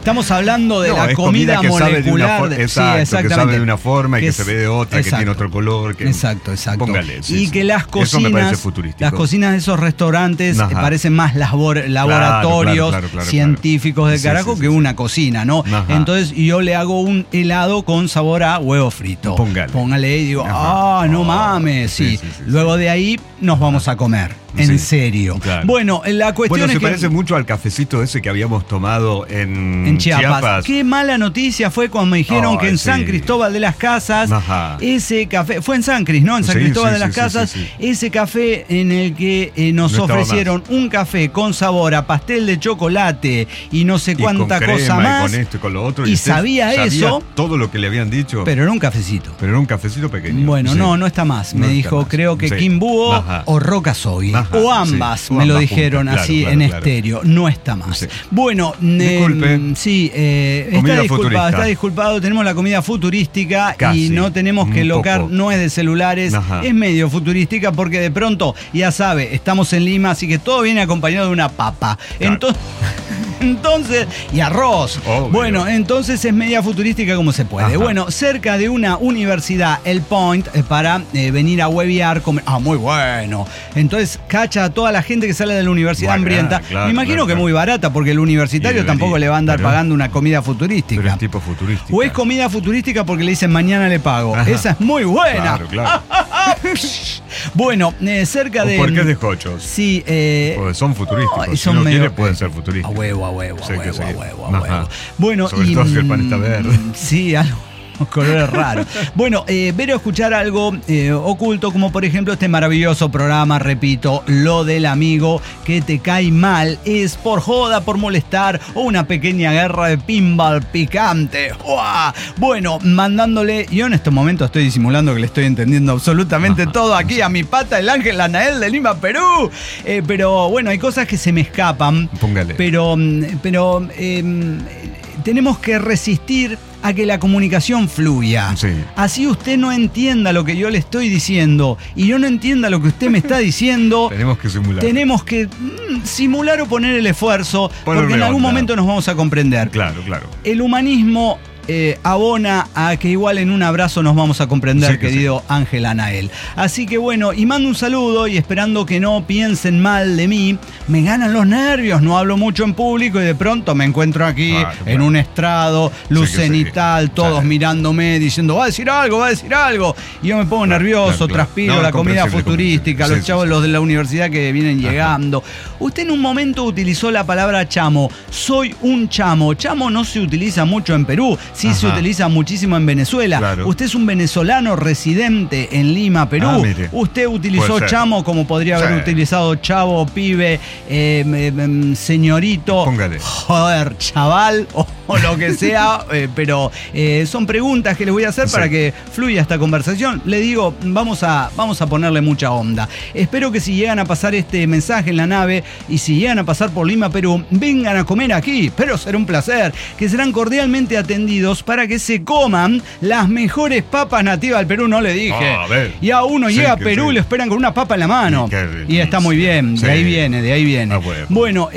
Estamos hablando de la comida que molecular. Exacto, exactamente. que sabe de una forma y que se ve de otra, exacto, que tiene otro color. Exacto. Póngale. Y que las cocinas, eso me parece futurístico. las cocinas de esos restaurantes parecen más laboratorios científicos de carajo que una cocina, ¿no? Ajá. Entonces yo le hago un helado con sabor a huevo frito. Póngale y digo, no mames. Sí. Luego de ahí nos vamos a comer. En serio. Claro. Bueno, la cuestión es que... se parece mucho al cafecito ese que habíamos tomado en Chiapas. Qué mala noticia fue cuando me dijeron que en San Cristóbal de las Casas, ese café... Fue en San Cris, ¿no? En San Cristóbal de las Casas, ese café en el que nos ofrecieron un café con sabor a pastel de chocolate y no sé cuánta cosa más. Y con esto y con lo otro. Y sabía eso. Todo lo que le habían dicho. Pero era un cafecito. Pero era un cafecito pequeño. Bueno, no está más. Me dijo, creo que Kimbuo o Roca Soy. O ambas, me lo dijeron juntas, así en estéreo. No está más. Bueno, disculpe. Sí, está disculpado. Tenemos la comida futurística. Casi, y no tenemos que locar, no es de celulares, es medio futurística porque de pronto, ya sabe, estamos en Lima, así que todo viene acompañado de una papa. Claro. Entonces, y arroz. Obvio. Bueno, entonces es media futurística como se puede. Bueno, cerca de una universidad, el Point, para venir a huevear. Muy bueno. Entonces, cacha a toda la gente que sale de la universidad hambrienta. Me imagino que muy barata, porque el universitario tampoco le va a andar pagando una comida futurística. Pero es tipo futurística. O es comida futurística porque le dicen mañana le pago. Esa es muy buena. Claro. Bueno, cerca de... ¿Por qué es de cochos? Sí. Son futurísticos. Si no quiere, pueden ser futurísticos. A huevo. Bueno, sobre todo si el pan está verde. Sí, algo. Colores raros. Bueno, ver o escuchar algo oculto, como por ejemplo este maravilloso programa, repito, Lo del Amigo, que te cae mal, es por joda, por molestar, o una pequeña guerra de pinball picante. ¡Uah! Bueno, mandándole, yo en estos momentos estoy disimulando que le estoy entendiendo absolutamente todo aquí a mi pata, el Ángel Anael de Lima, Perú. Pero bueno, hay cosas que se me escapan. Póngale. Pero tenemos que resistir a que la comunicación fluya. Sí. Así usted no entienda lo que yo le estoy diciendo y yo no entienda lo que usted me está diciendo. Tenemos que simular. Tenemos que simular o poner el esfuerzo, porque en algún momento nos vamos a comprender. Claro. El humanismo abona a que igual en un abrazo nos vamos a comprender, querido Ángel Anael. Así que bueno, y mando un saludo y esperando que no piensen mal de mí. Me ganan los nervios, no hablo mucho en público y de pronto me encuentro aquí en un estrado, luz cenital, todos mirándome, diciendo, va a decir algo. Y yo me pongo nervioso, transpiro, la comida futurística, los chavos, los de la universidad que vienen llegando. Usted en un momento utilizó la palabra chamo. Soy un chamo. Chamo no se utiliza mucho en Perú. Sí, se utiliza muchísimo en Venezuela. Claro. Usted es un venezolano residente en Lima, Perú. Usted utilizó chamo como podría haber utilizado chavo, pibe, señorito. Póngale. Joder, chaval o lo que sea. Pero son preguntas que les voy a hacer para que fluya esta conversación. Le digo, vamos a ponerle mucha onda. Espero que si llegan a pasar este mensaje en la nave y si llegan a pasar por Lima, Perú, vengan a comer aquí. Pero será un placer. Que serán cordialmente atendidos para que se coman las mejores papas nativas del Perú, no le dije. Y a uno llega a Perú y le esperan con una papa en la mano. Y está muy bien, de ahí viene. Bueno,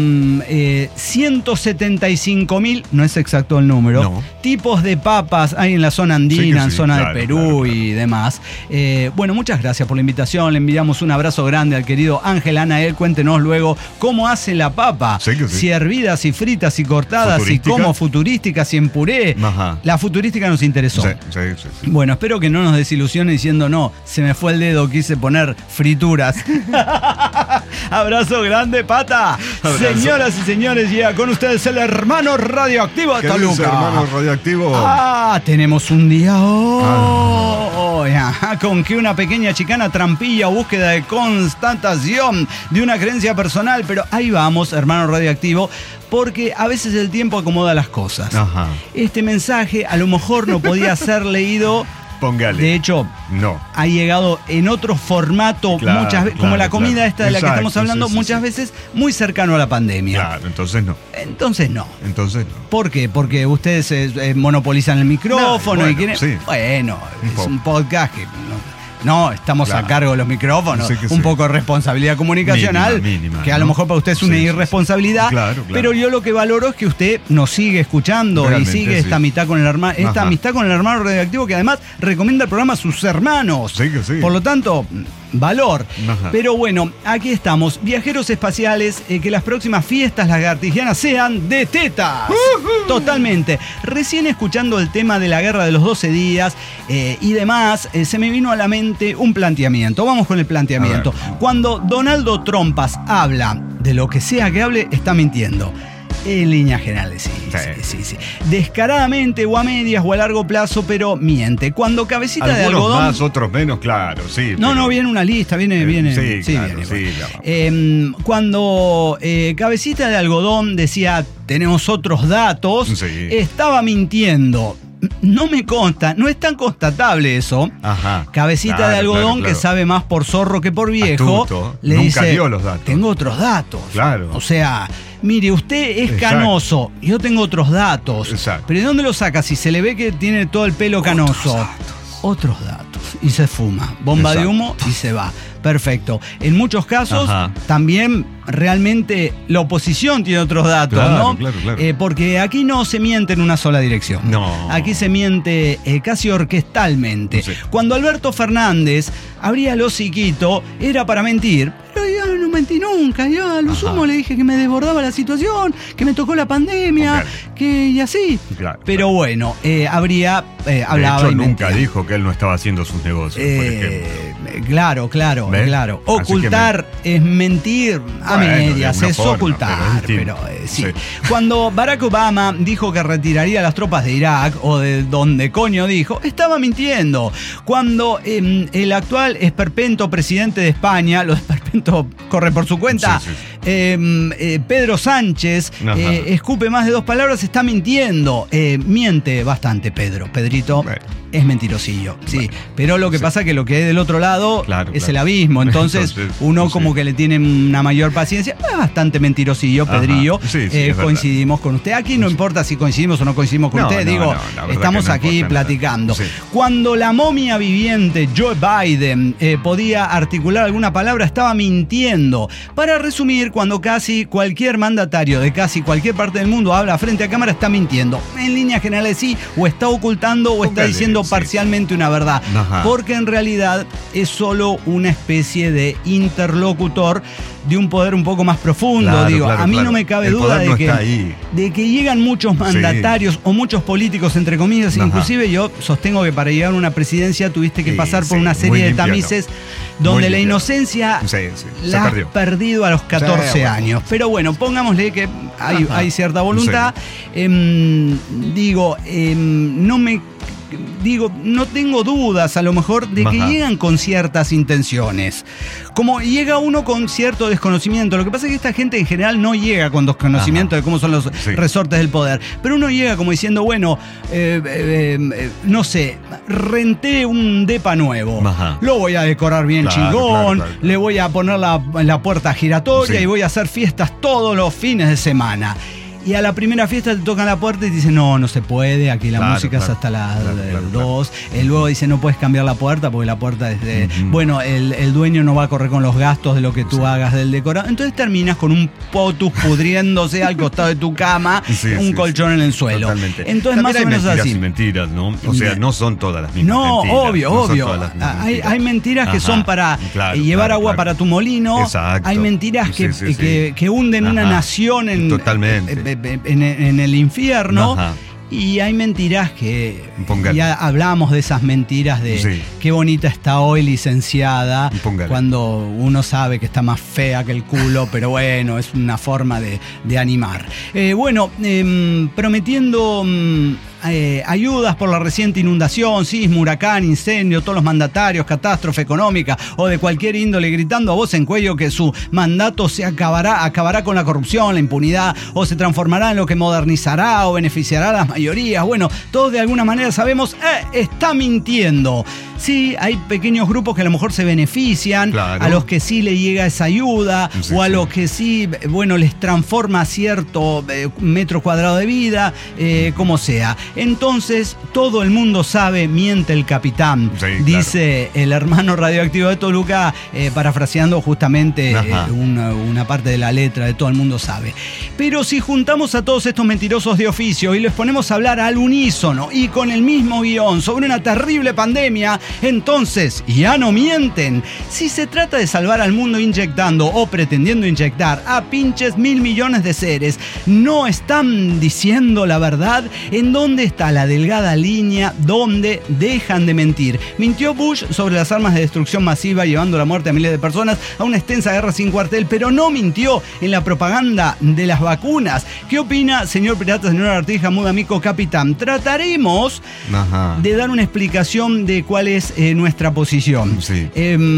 175.000, no es exacto el número, tipos de papas hay en la zona andina, en zona de Perú y demás. Bueno, muchas gracias por la invitación. Le enviamos un abrazo grande al querido Ángel Anael. Cuéntenos luego cómo hace la papa. Si hervida, si frita, si cortada, si como futurística, si en puré. La futurística nos interesó. Sí. Bueno, espero que no nos desilusione diciendo no, se me fue el dedo, quise poner frituras. Abrazo grande, pata. Señoras y señores, llega con ustedes el hermano radioactivo de Toluca. Hermano radioactivo. Tenemos un día hoy. Con que una pequeña chicana trampilla o búsqueda de constatación de una creencia personal, pero ahí vamos, hermano radioactivo, porque a veces el tiempo acomoda las cosas. Este mensaje a lo mejor no podía ser leído. Póngale. De hecho, ha llegado en otro formato, muchas veces, como la comida esta de la que estamos hablando, muchas veces muy cercano a la pandemia. Claro, entonces no. ¿Por qué? Porque ustedes monopolizan el micrófono y quieren. Bueno, es un podcast que No, estamos a cargo de los micrófonos. Un poco de responsabilidad comunicacional, mínima, que a lo mejor para usted es una irresponsabilidad. Claro. Pero yo lo que valoro es que usted nos sigue escuchando. Realmente, y sigue esta amistad con el hermano, radioactivo, que además recomienda el programa a sus hermanos. Por lo tanto, valor. Pero bueno, aquí estamos, viajeros espaciales, que las próximas fiestas lagartijianas sean de tetas. Totalmente. Recién escuchando el tema de la guerra de los 12 días y demás, se me vino a la mente un planteamiento. Vamos con el planteamiento. Cuando Donaldo Trompas habla de lo que sea que hable, está mintiendo. En líneas generales, sí. Descaradamente o a medias o a largo plazo, pero miente. Cuando Cabecita de Algodón... Algunos más, otros menos, claro, sí. No, viene una lista, viene. Cuando Cabecita de Algodón decía, tenemos otros datos, estaba mintiendo. No me consta, no es tan constatable eso. Cabecita de Algodón, que sabe más por zorro que por viejo, le nunca dice, dio los datos. Tengo otros datos. Claro. O sea, mire, usted es canoso, yo tengo otros datos. Pero ¿de dónde lo saca? Si se le ve que tiene todo el pelo canoso. Otros datos. Y se fuma. Bomba de humo y se va. Perfecto. En muchos casos, también realmente la oposición tiene otros datos, ¿no? Claro. Porque aquí no se miente en una sola dirección. No. Aquí se miente casi orquestalmente. Cuando Alberto Fernández abría el hociquito, era para mentir. Pero yo no mentí nunca. Yo a lo sumo le dije que me desbordaba la situación, que me tocó la pandemia, y así. Pero bueno, hablaba. De hecho, nunca dijo que él no estaba haciendo sus negocios, por ejemplo. Claro. Ocultar es mentir a medias, es ocultar. Pero sí. Cuando Barack Obama dijo que retiraría las tropas de Irak, o de donde coño dijo, estaba mintiendo. Cuando el actual esperpento presidente de España, lo de esperpento corre por su cuenta, Pedro Sánchez, escupe más de 2 palabras, está mintiendo. Miente bastante Pedrito. Es mentirosillo, pero lo que pasa es que lo que hay del otro lado es el abismo, entonces uno como que le tiene una mayor paciencia. Es bastante mentirosillo, Pedrillo. Coincidimos con usted. Aquí no importa si coincidimos o no coincidimos con usted, estamos aquí platicando. Cuando la momia viviente Joe Biden podía articular alguna palabra, estaba mintiendo. Para resumir, cuando casi cualquier mandatario de casi cualquier parte del mundo habla frente a cámara, está mintiendo. En líneas generales o está ocultando o está diciendo parcialmente una verdad, porque en realidad es solo una especie de interlocutor de un poder un poco más profundo. A mí no me cabe duda de que llegan muchos mandatarios o muchos políticos, entre comillas, inclusive yo sostengo que para llegar a una presidencia tuviste que pasar por una serie de tamices donde la inocencia la has perdido a los 14 años. Pero bueno, pongámosle que hay cierta voluntad. No tengo dudas a lo mejor de que llegan con ciertas intenciones. Como llega uno con cierto desconocimiento. Lo que pasa es que esta gente en general no llega con desconocimiento de cómo son los resortes del poder. Pero uno llega como diciendo, bueno, no sé, renté un depa nuevo. Lo voy a decorar bien chingón. Le voy a poner la puerta giratoria y voy a hacer fiestas todos los fines de semana. Y a la primera fiesta te tocan la puerta y te dicen, no se puede, aquí la música es hasta las 2. Luego dice, no puedes cambiar la puerta porque la puerta es de... Bueno, el dueño no va a correr con los gastos de lo que tú hagas del decorado. Entonces terminas con un potus pudriéndose al costado de tu cama, un colchón en el suelo. Entonces también más o menos así. Hay mentiras, ¿no? O sea, no son todas las mismas mentiras. Obvio. Hay mentiras que son para llevar agua para tu molino. Exacto. Hay mentiras que hunden una nación en el infierno. Y hay mentiras que ya hablamos de esas mentiras de qué bonita está hoy licenciada, cuando uno sabe que está más fea que el culo, pero bueno, es una forma de animar. Prometiendo ayudas por la reciente inundación, sismo, huracán, incendio, todos los mandatarios, catástrofe económica o de cualquier índole, gritando a voz en cuello que su mandato se acabará con la corrupción, la impunidad, o se transformará en lo que modernizará o beneficiará a las mayorías. Bueno, todos de alguna manera sabemos, está mintiendo. Sí, hay pequeños grupos que a lo mejor se benefician, claro, a los que sí le llega esa ayuda, sí, o a los que sí, bueno, les transforma cierto metro cuadrado de vida, como sea. Entonces, todo el mundo sabe, miente el capitán, sí, dice, claro, el hermano radioactivo de Toluca, parafraseando justamente una parte de la letra de Todo el mundo sabe. Pero si juntamos a todos estos mentirosos de oficio y les ponemos a hablar al unísono y con el mismo guión sobre una terrible pandemia, entonces ya no mienten. Si se trata de salvar al mundo inyectando o pretendiendo inyectar a pinches 1.000 millones de seres, ¿no están diciendo la verdad? ¿En dónde está la delgada línea donde dejan de mentir? Mintió Bush sobre las armas de destrucción masiva llevando la muerte a miles de personas a una extensa guerra sin cuartel, pero no mintió en la propaganda de las vacunas. ¿Qué opina, señor pirata, señor Artija, Mudamico, capitán? Trataremos de dar una explicación de cuál es nuestra posición. Sí.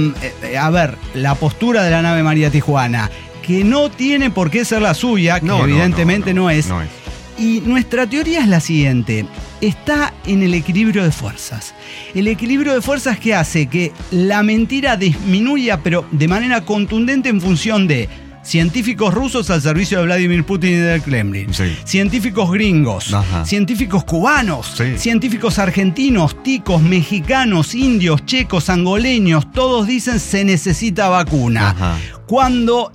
A ver, la postura de la nave María Tijuana, que no tiene por qué ser la suya, que evidentemente no es. Y nuestra teoría es la siguiente: está en el equilibrio de fuerzas. El equilibrio de fuerzas que hace que la mentira disminuya, pero de manera contundente en función de científicos rusos al servicio de Vladimir Putin y del Kremlin, sí, científicos gringos, científicos cubanos, sí, científicos argentinos, ticos, mexicanos, indios, checos, angoleños, todos dicen se necesita vacuna. Cuando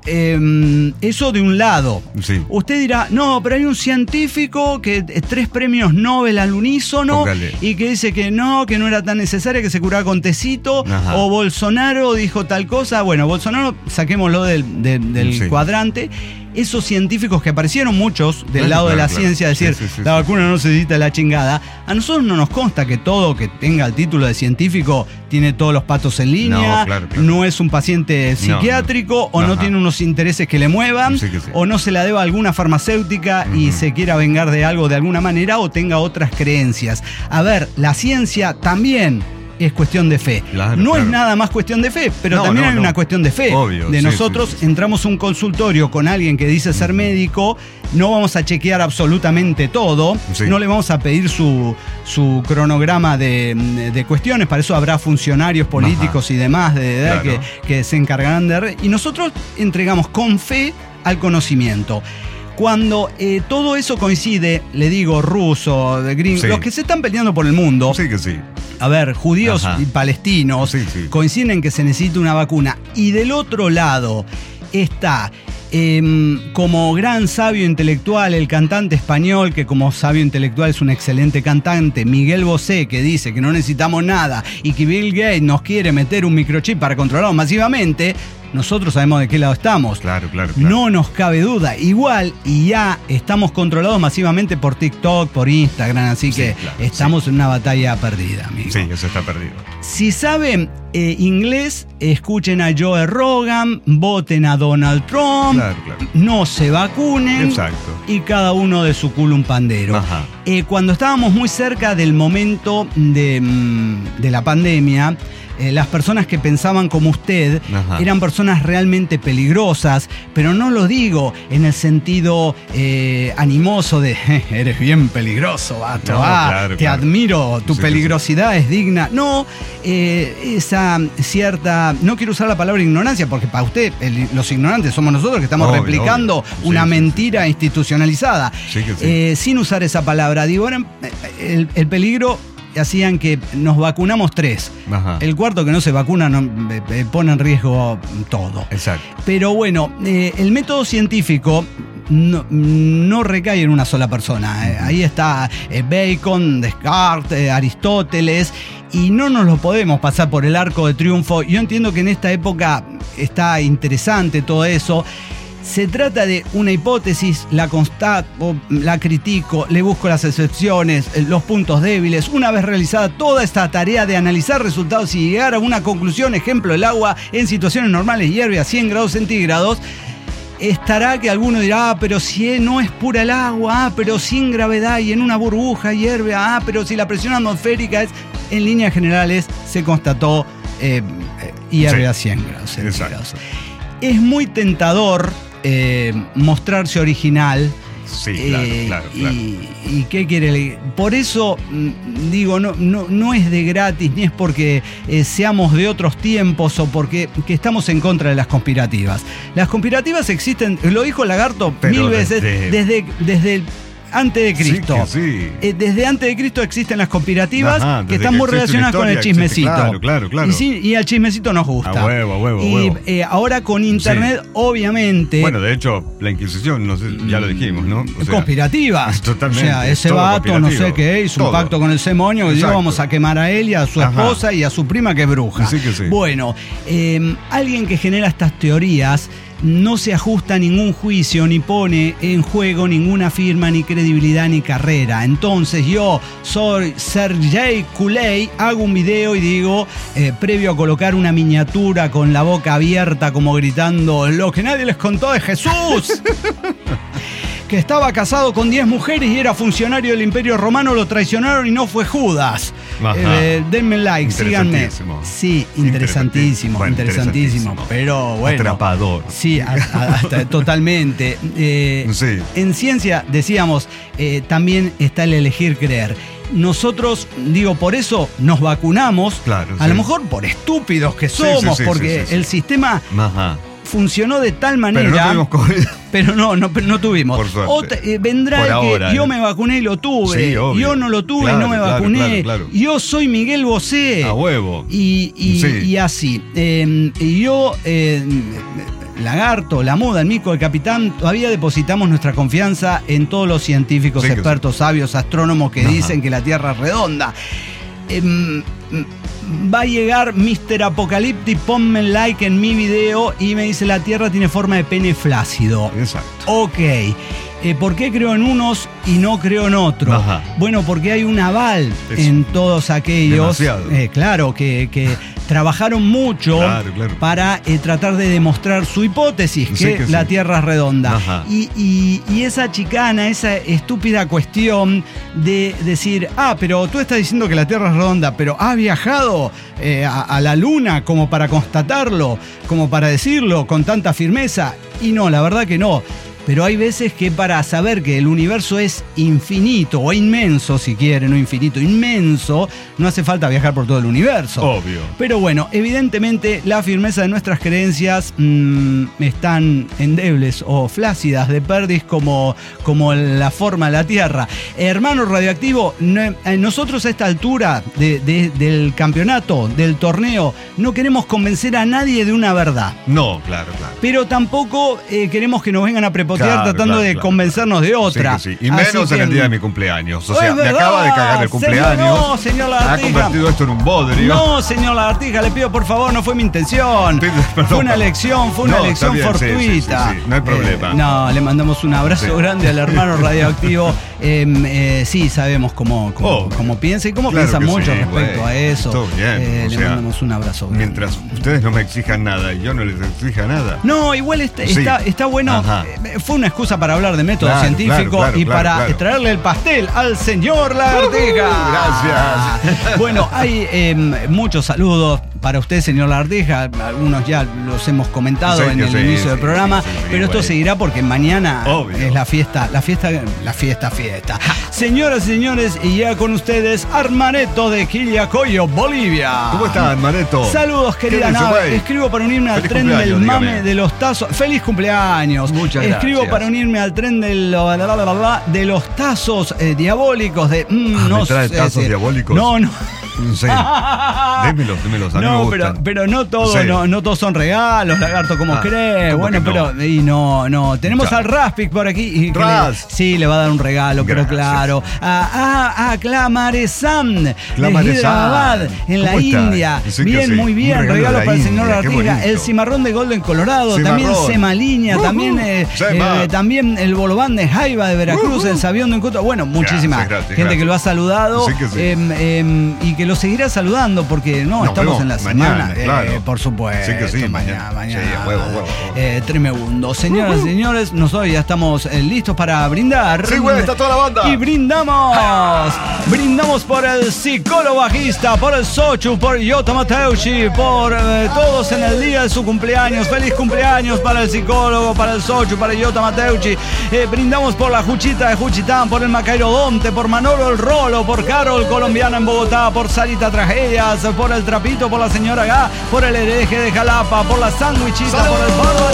eso de un lado, sí, usted dirá, no, pero hay un científico que 3 premios Nobel al unísono, póngale, y que dice que no era tan necesaria, que se curaba con tecito, o Bolsonaro dijo tal cosa. Bueno, Bolsonaro, saquémoslo del sí, cuadrante. Esos científicos que aparecieron muchos del lado de la ciencia, decir, la vacuna no se necesita la chingada. A nosotros no nos consta que todo que tenga el título de científico tiene todos los patos en línea, no es un paciente psiquiátrico, o no tiene unos intereses que le muevan, o no se la deba a alguna farmacéutica y se quiera vengar de algo de alguna manera, o tenga otras creencias. A ver, la ciencia también es cuestión de fe. No es nada más cuestión de fe, pero también hay una cuestión de fe. Obvio, de nosotros entramos a un consultorio con alguien que dice ser médico, no vamos a chequear absolutamente todo, no le vamos a pedir su cronograma de cuestiones, para eso habrá funcionarios políticos y demás de edad que se encargarán de... Y nosotros entregamos con fe al conocimiento. Cuando todo eso coincide, le digo, ruso, gringo, los que se están peleando por el mundo, a ver, judíos y palestinos, coinciden en que se necesita una vacuna. Y del otro lado está, como gran sabio intelectual, el cantante español, que como sabio intelectual es un excelente cantante, Miguel Bosé, que dice que no necesitamos nada y que Bill Gates nos quiere meter un microchip para controlarlo masivamente. Nosotros sabemos de qué lado estamos. Claro. No nos cabe duda. Igual, y ya estamos controlados masivamente por TikTok, por Instagram, así que estamos en una batalla perdida, amigo. Sí, eso está perdido. Si saben inglés, escuchen a Joe Rogan, voten a Donald Trump, no se vacunen, y cada uno de su culo un pandero. Cuando estábamos muy cerca del momento de la pandemia, las personas que pensaban como usted eran personas realmente peligrosas, pero no lo digo en el sentido animoso de eres bien peligroso, vato, te admiro, tu peligrosidad es digna. No, esa cierta, no quiero usar la palabra ignorancia, porque para usted los ignorantes somos nosotros que estamos replicando una mentira institucionalizada. Sin usar esa palabra, digo, el peligro hacían que nos vacunamos 3. El cuarto que no se vacuna pone en riesgo todo. Pero bueno, el método científico no recae en una sola persona. Ahí está Bacon, Descartes, Aristóteles, y no nos lo podemos pasar por el arco de triunfo. Yo entiendo que en esta época está interesante todo eso. Se trata de una hipótesis, la constato, la critico, le busco las excepciones, los puntos débiles. Una vez realizada toda esta tarea de analizar resultados y llegar a una conclusión, ejemplo, el agua en situaciones normales hierve a 100 grados centígrados, estará que alguno dirá, pero si no es pura el agua, pero sin gravedad y en una burbuja hierve, pero si la presión atmosférica es, en líneas generales, se constató hierve a 100 grados centígrados. Es muy tentador mostrarse original Sí, claro. ¿Y qué quiere? Por eso digo, no es de gratis, ni es porque seamos de otros tiempos o porque que estamos en contra de las conspirativas. Las conspirativas existen, lo dijo Lagarto mil veces, desde antes de Cristo. Sí. Desde antes de Cristo existen las conspirativas que están muy relacionadas con el chismecito. Claro. Y al chismecito nos gusta. A huevo. Y ahora con internet, obviamente. Bueno, de hecho, la Inquisición, no sé, ya lo dijimos, ¿no? O sea, conspirativas. Totalmente. O sea, ese vato, no sé qué, hizo un pacto con el demonio que dijo, vamos a quemar a él y a su esposa y a su prima que es bruja. Sí. Bueno, alguien que genera estas teorías no se ajusta a ningún juicio ni pone en juego ninguna firma, ni credibilidad, ni carrera. Entonces yo soy Sergei Kulei, hago un video y digo, previo a colocar una miniatura con la boca abierta como gritando lo que nadie les contó de Jesús. Que estaba casado con 10 mujeres y era funcionario del Imperio Romano, lo traicionaron y no fue Judas. Denme like, síganme. Sí, interesantísimo. Pero bueno. Atrapador. Sí, hasta totalmente. En ciencia, decíamos, también está el elegir creer. Nosotros, digo, por eso nos vacunamos. Claro, a lo mejor por estúpidos que somos, porque el sistema funcionó de tal manera. Pero no tuvimos COVID. Pero no tuvimos. Por suerte. Vendrá por el ahora, que yo me vacuné y lo tuve. Sí, yo no lo tuve y no me vacuné. Claro. Yo soy Miguel Bosé. A huevo. Y así. Yo, Lagarto, la Muda, el Mico, el Capitán, todavía depositamos nuestra confianza en todos los científicos, expertos, sabios, astrónomos que dicen que la Tierra es redonda. Va a llegar Mr. Apocaliptic, ponme like en mi video y me dice la Tierra tiene forma de pene flácido. Exacto. Ok. ¿Por qué creo en unos y no creo en otros? Bueno, porque hay un aval en todos aquellos. Claro, que trabajaron mucho para tratar de demostrar su hipótesis, que la Tierra es redonda. Y esa chicana, esa estúpida cuestión de decir, pero tú estás diciendo que la Tierra es redonda, pero ¿has viajado a la Luna como para constatarlo, como para decirlo con tanta firmeza? Y no, la verdad que no. Pero hay veces que para saber que el universo es infinito o inmenso, si quieren, no infinito, inmenso, no hace falta viajar por todo el universo. Obvio. Pero bueno, evidentemente la firmeza de nuestras creencias están endebles o flácidas de perdiz como la forma de la Tierra. Hermano radioactivo, nosotros a esta altura del campeonato, del torneo, no queremos convencer a nadie de una verdad. No, claro. Pero tampoco queremos que nos vengan a prepotear tratando de convencernos de otra. Sí. Y menos en el día de mi cumpleaños. O sea, me acaba de cagar el cumpleaños. Señor Lagartija. Ha convertido esto en un bodrio. No, señor Lagartija, le pido por favor, no fue mi intención. Fue una elección fortuita. Sí, no hay problema. No, le mandamos un abrazo grande al hermano radioactivo. Sí, sabemos cómo piensa y cómo piensa mucho respecto a eso. Todo bien. Le mandamos un abrazo grande. Mientras ustedes no me exijan nada y yo no les exija nada. No, igual está bueno. Fue una excusa para hablar de método científico y para traerle el pastel al señor Lagartija. Gracias. Bueno, hay muchos saludos para usted, señor Lagartija. Algunos ya los hemos comentado en el inicio del programa, pero esto seguirá porque mañana es la fiesta. Señoras y señores, y ya con ustedes, Armaneto de Quillacollo, Bolivia. ¿Cómo está, Armaneto? Saludos, querida nave. Escribo para unirme al tren del mame de los tazos. ¡Feliz cumpleaños! Muchas gracias. Escribo para unirme al tren de los tazos diabólicos de... ¿Me trae tazos diabólicos? No. Sí. Démelos, a mí me gustan. Pero no todos, no todos son regalos, Lagarto, como cree. Bueno, pero no. Tenemos al Raspic por aquí. Sí, le va a dar un regalo, pero claro. Clamaresan, de Hyderabad, en la India. Bien, muy bien. Regalo para el señor Lagartija. El cimarrón de Golden Colorado, también Semaliña, también el Bolobán de Jaiba de Veracruz, el Sabión de Encuentro. Bueno, muchísima gente que lo ha saludado y que lo seguirá saludando porque estamos en la semana. Claro. Por supuesto. Sí que sí, mañana. Sí, huevo. Tremendo. Señoras y señores, nosotros ya estamos listos para brindar. Sí, güey, está toda la banda. Y brindamos. Brindamos por el psicólogo bajista, por el Sochu, por Yota Mateucci, por todos en el día de su cumpleaños. Feliz cumpleaños para el psicólogo, para el Sochu, para Yota Mateucci. Brindamos por la Juchita de Juchitán, por el Macairo Donte, por Manolo el Rolo, por Carol Colombiana en Bogotá, por Sarita Tragedias, por el Trapito, por la señora Gá, por el hereje de Jalapa, por la Sandwichita, por el Barba.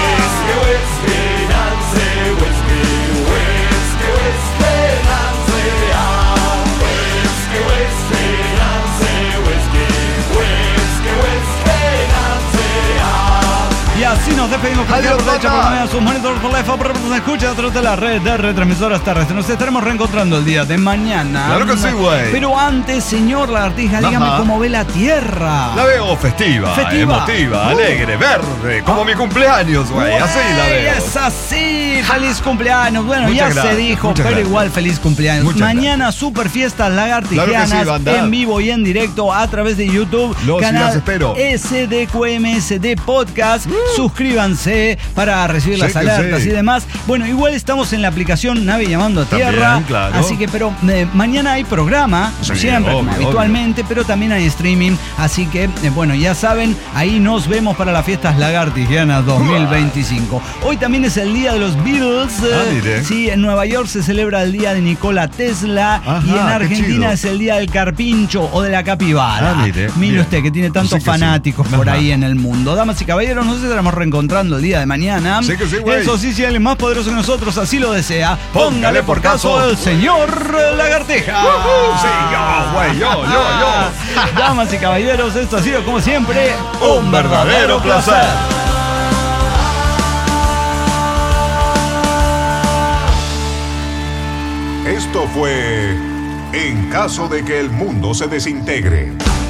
Y así nos despedimos por sus monitores por la FA, nos escucha a través de la red de retransmisoras terrestres. Nos estaremos reencontrando el día de mañana. Claro que sí, güey. Pero antes, señor Lagartija, dígame cómo ve la Tierra. La veo festiva, emotiva, alegre, verde, como mi cumpleaños, güey. Así la veo. Es así. Feliz cumpleaños. Bueno, muchas ya se dijo, pero gracias. Igual feliz cumpleaños. Muchas Mañana super fiestas lagartijanas, claro que sí, en vivo y en directo a través de YouTube. Las espero. SDQMSD Podcast. Suscríbanse para recibir las alertas y demás. Bueno, igual estamos en la aplicación Nave Llamando a Tierra. También, claro. Así que, pero mañana hay programa, siempre, obvio, habitualmente, pero también hay streaming. Así que, bueno, ya saben, ahí nos vemos para las fiestas lagartijanas 2025. Hoy también es el día de los Beatles. Sí, en Nueva York se celebra el día de Nikola Tesla. Ajá, y en Argentina es el día del carpincho o de la capibara. Mire usted que tiene tantos fanáticos por ahí en el mundo. Damas y caballeros, nos estaremos reencontrando el día de mañana. Sí que sí, eso sí, si alguien más poderoso que nosotros así lo desea, póngale por caso el señor Lagartija. Sí, yo, güey, yo. Damas y caballeros, esto ha sido como siempre un verdadero placer. Esto fue En caso de que el mundo se desintegre.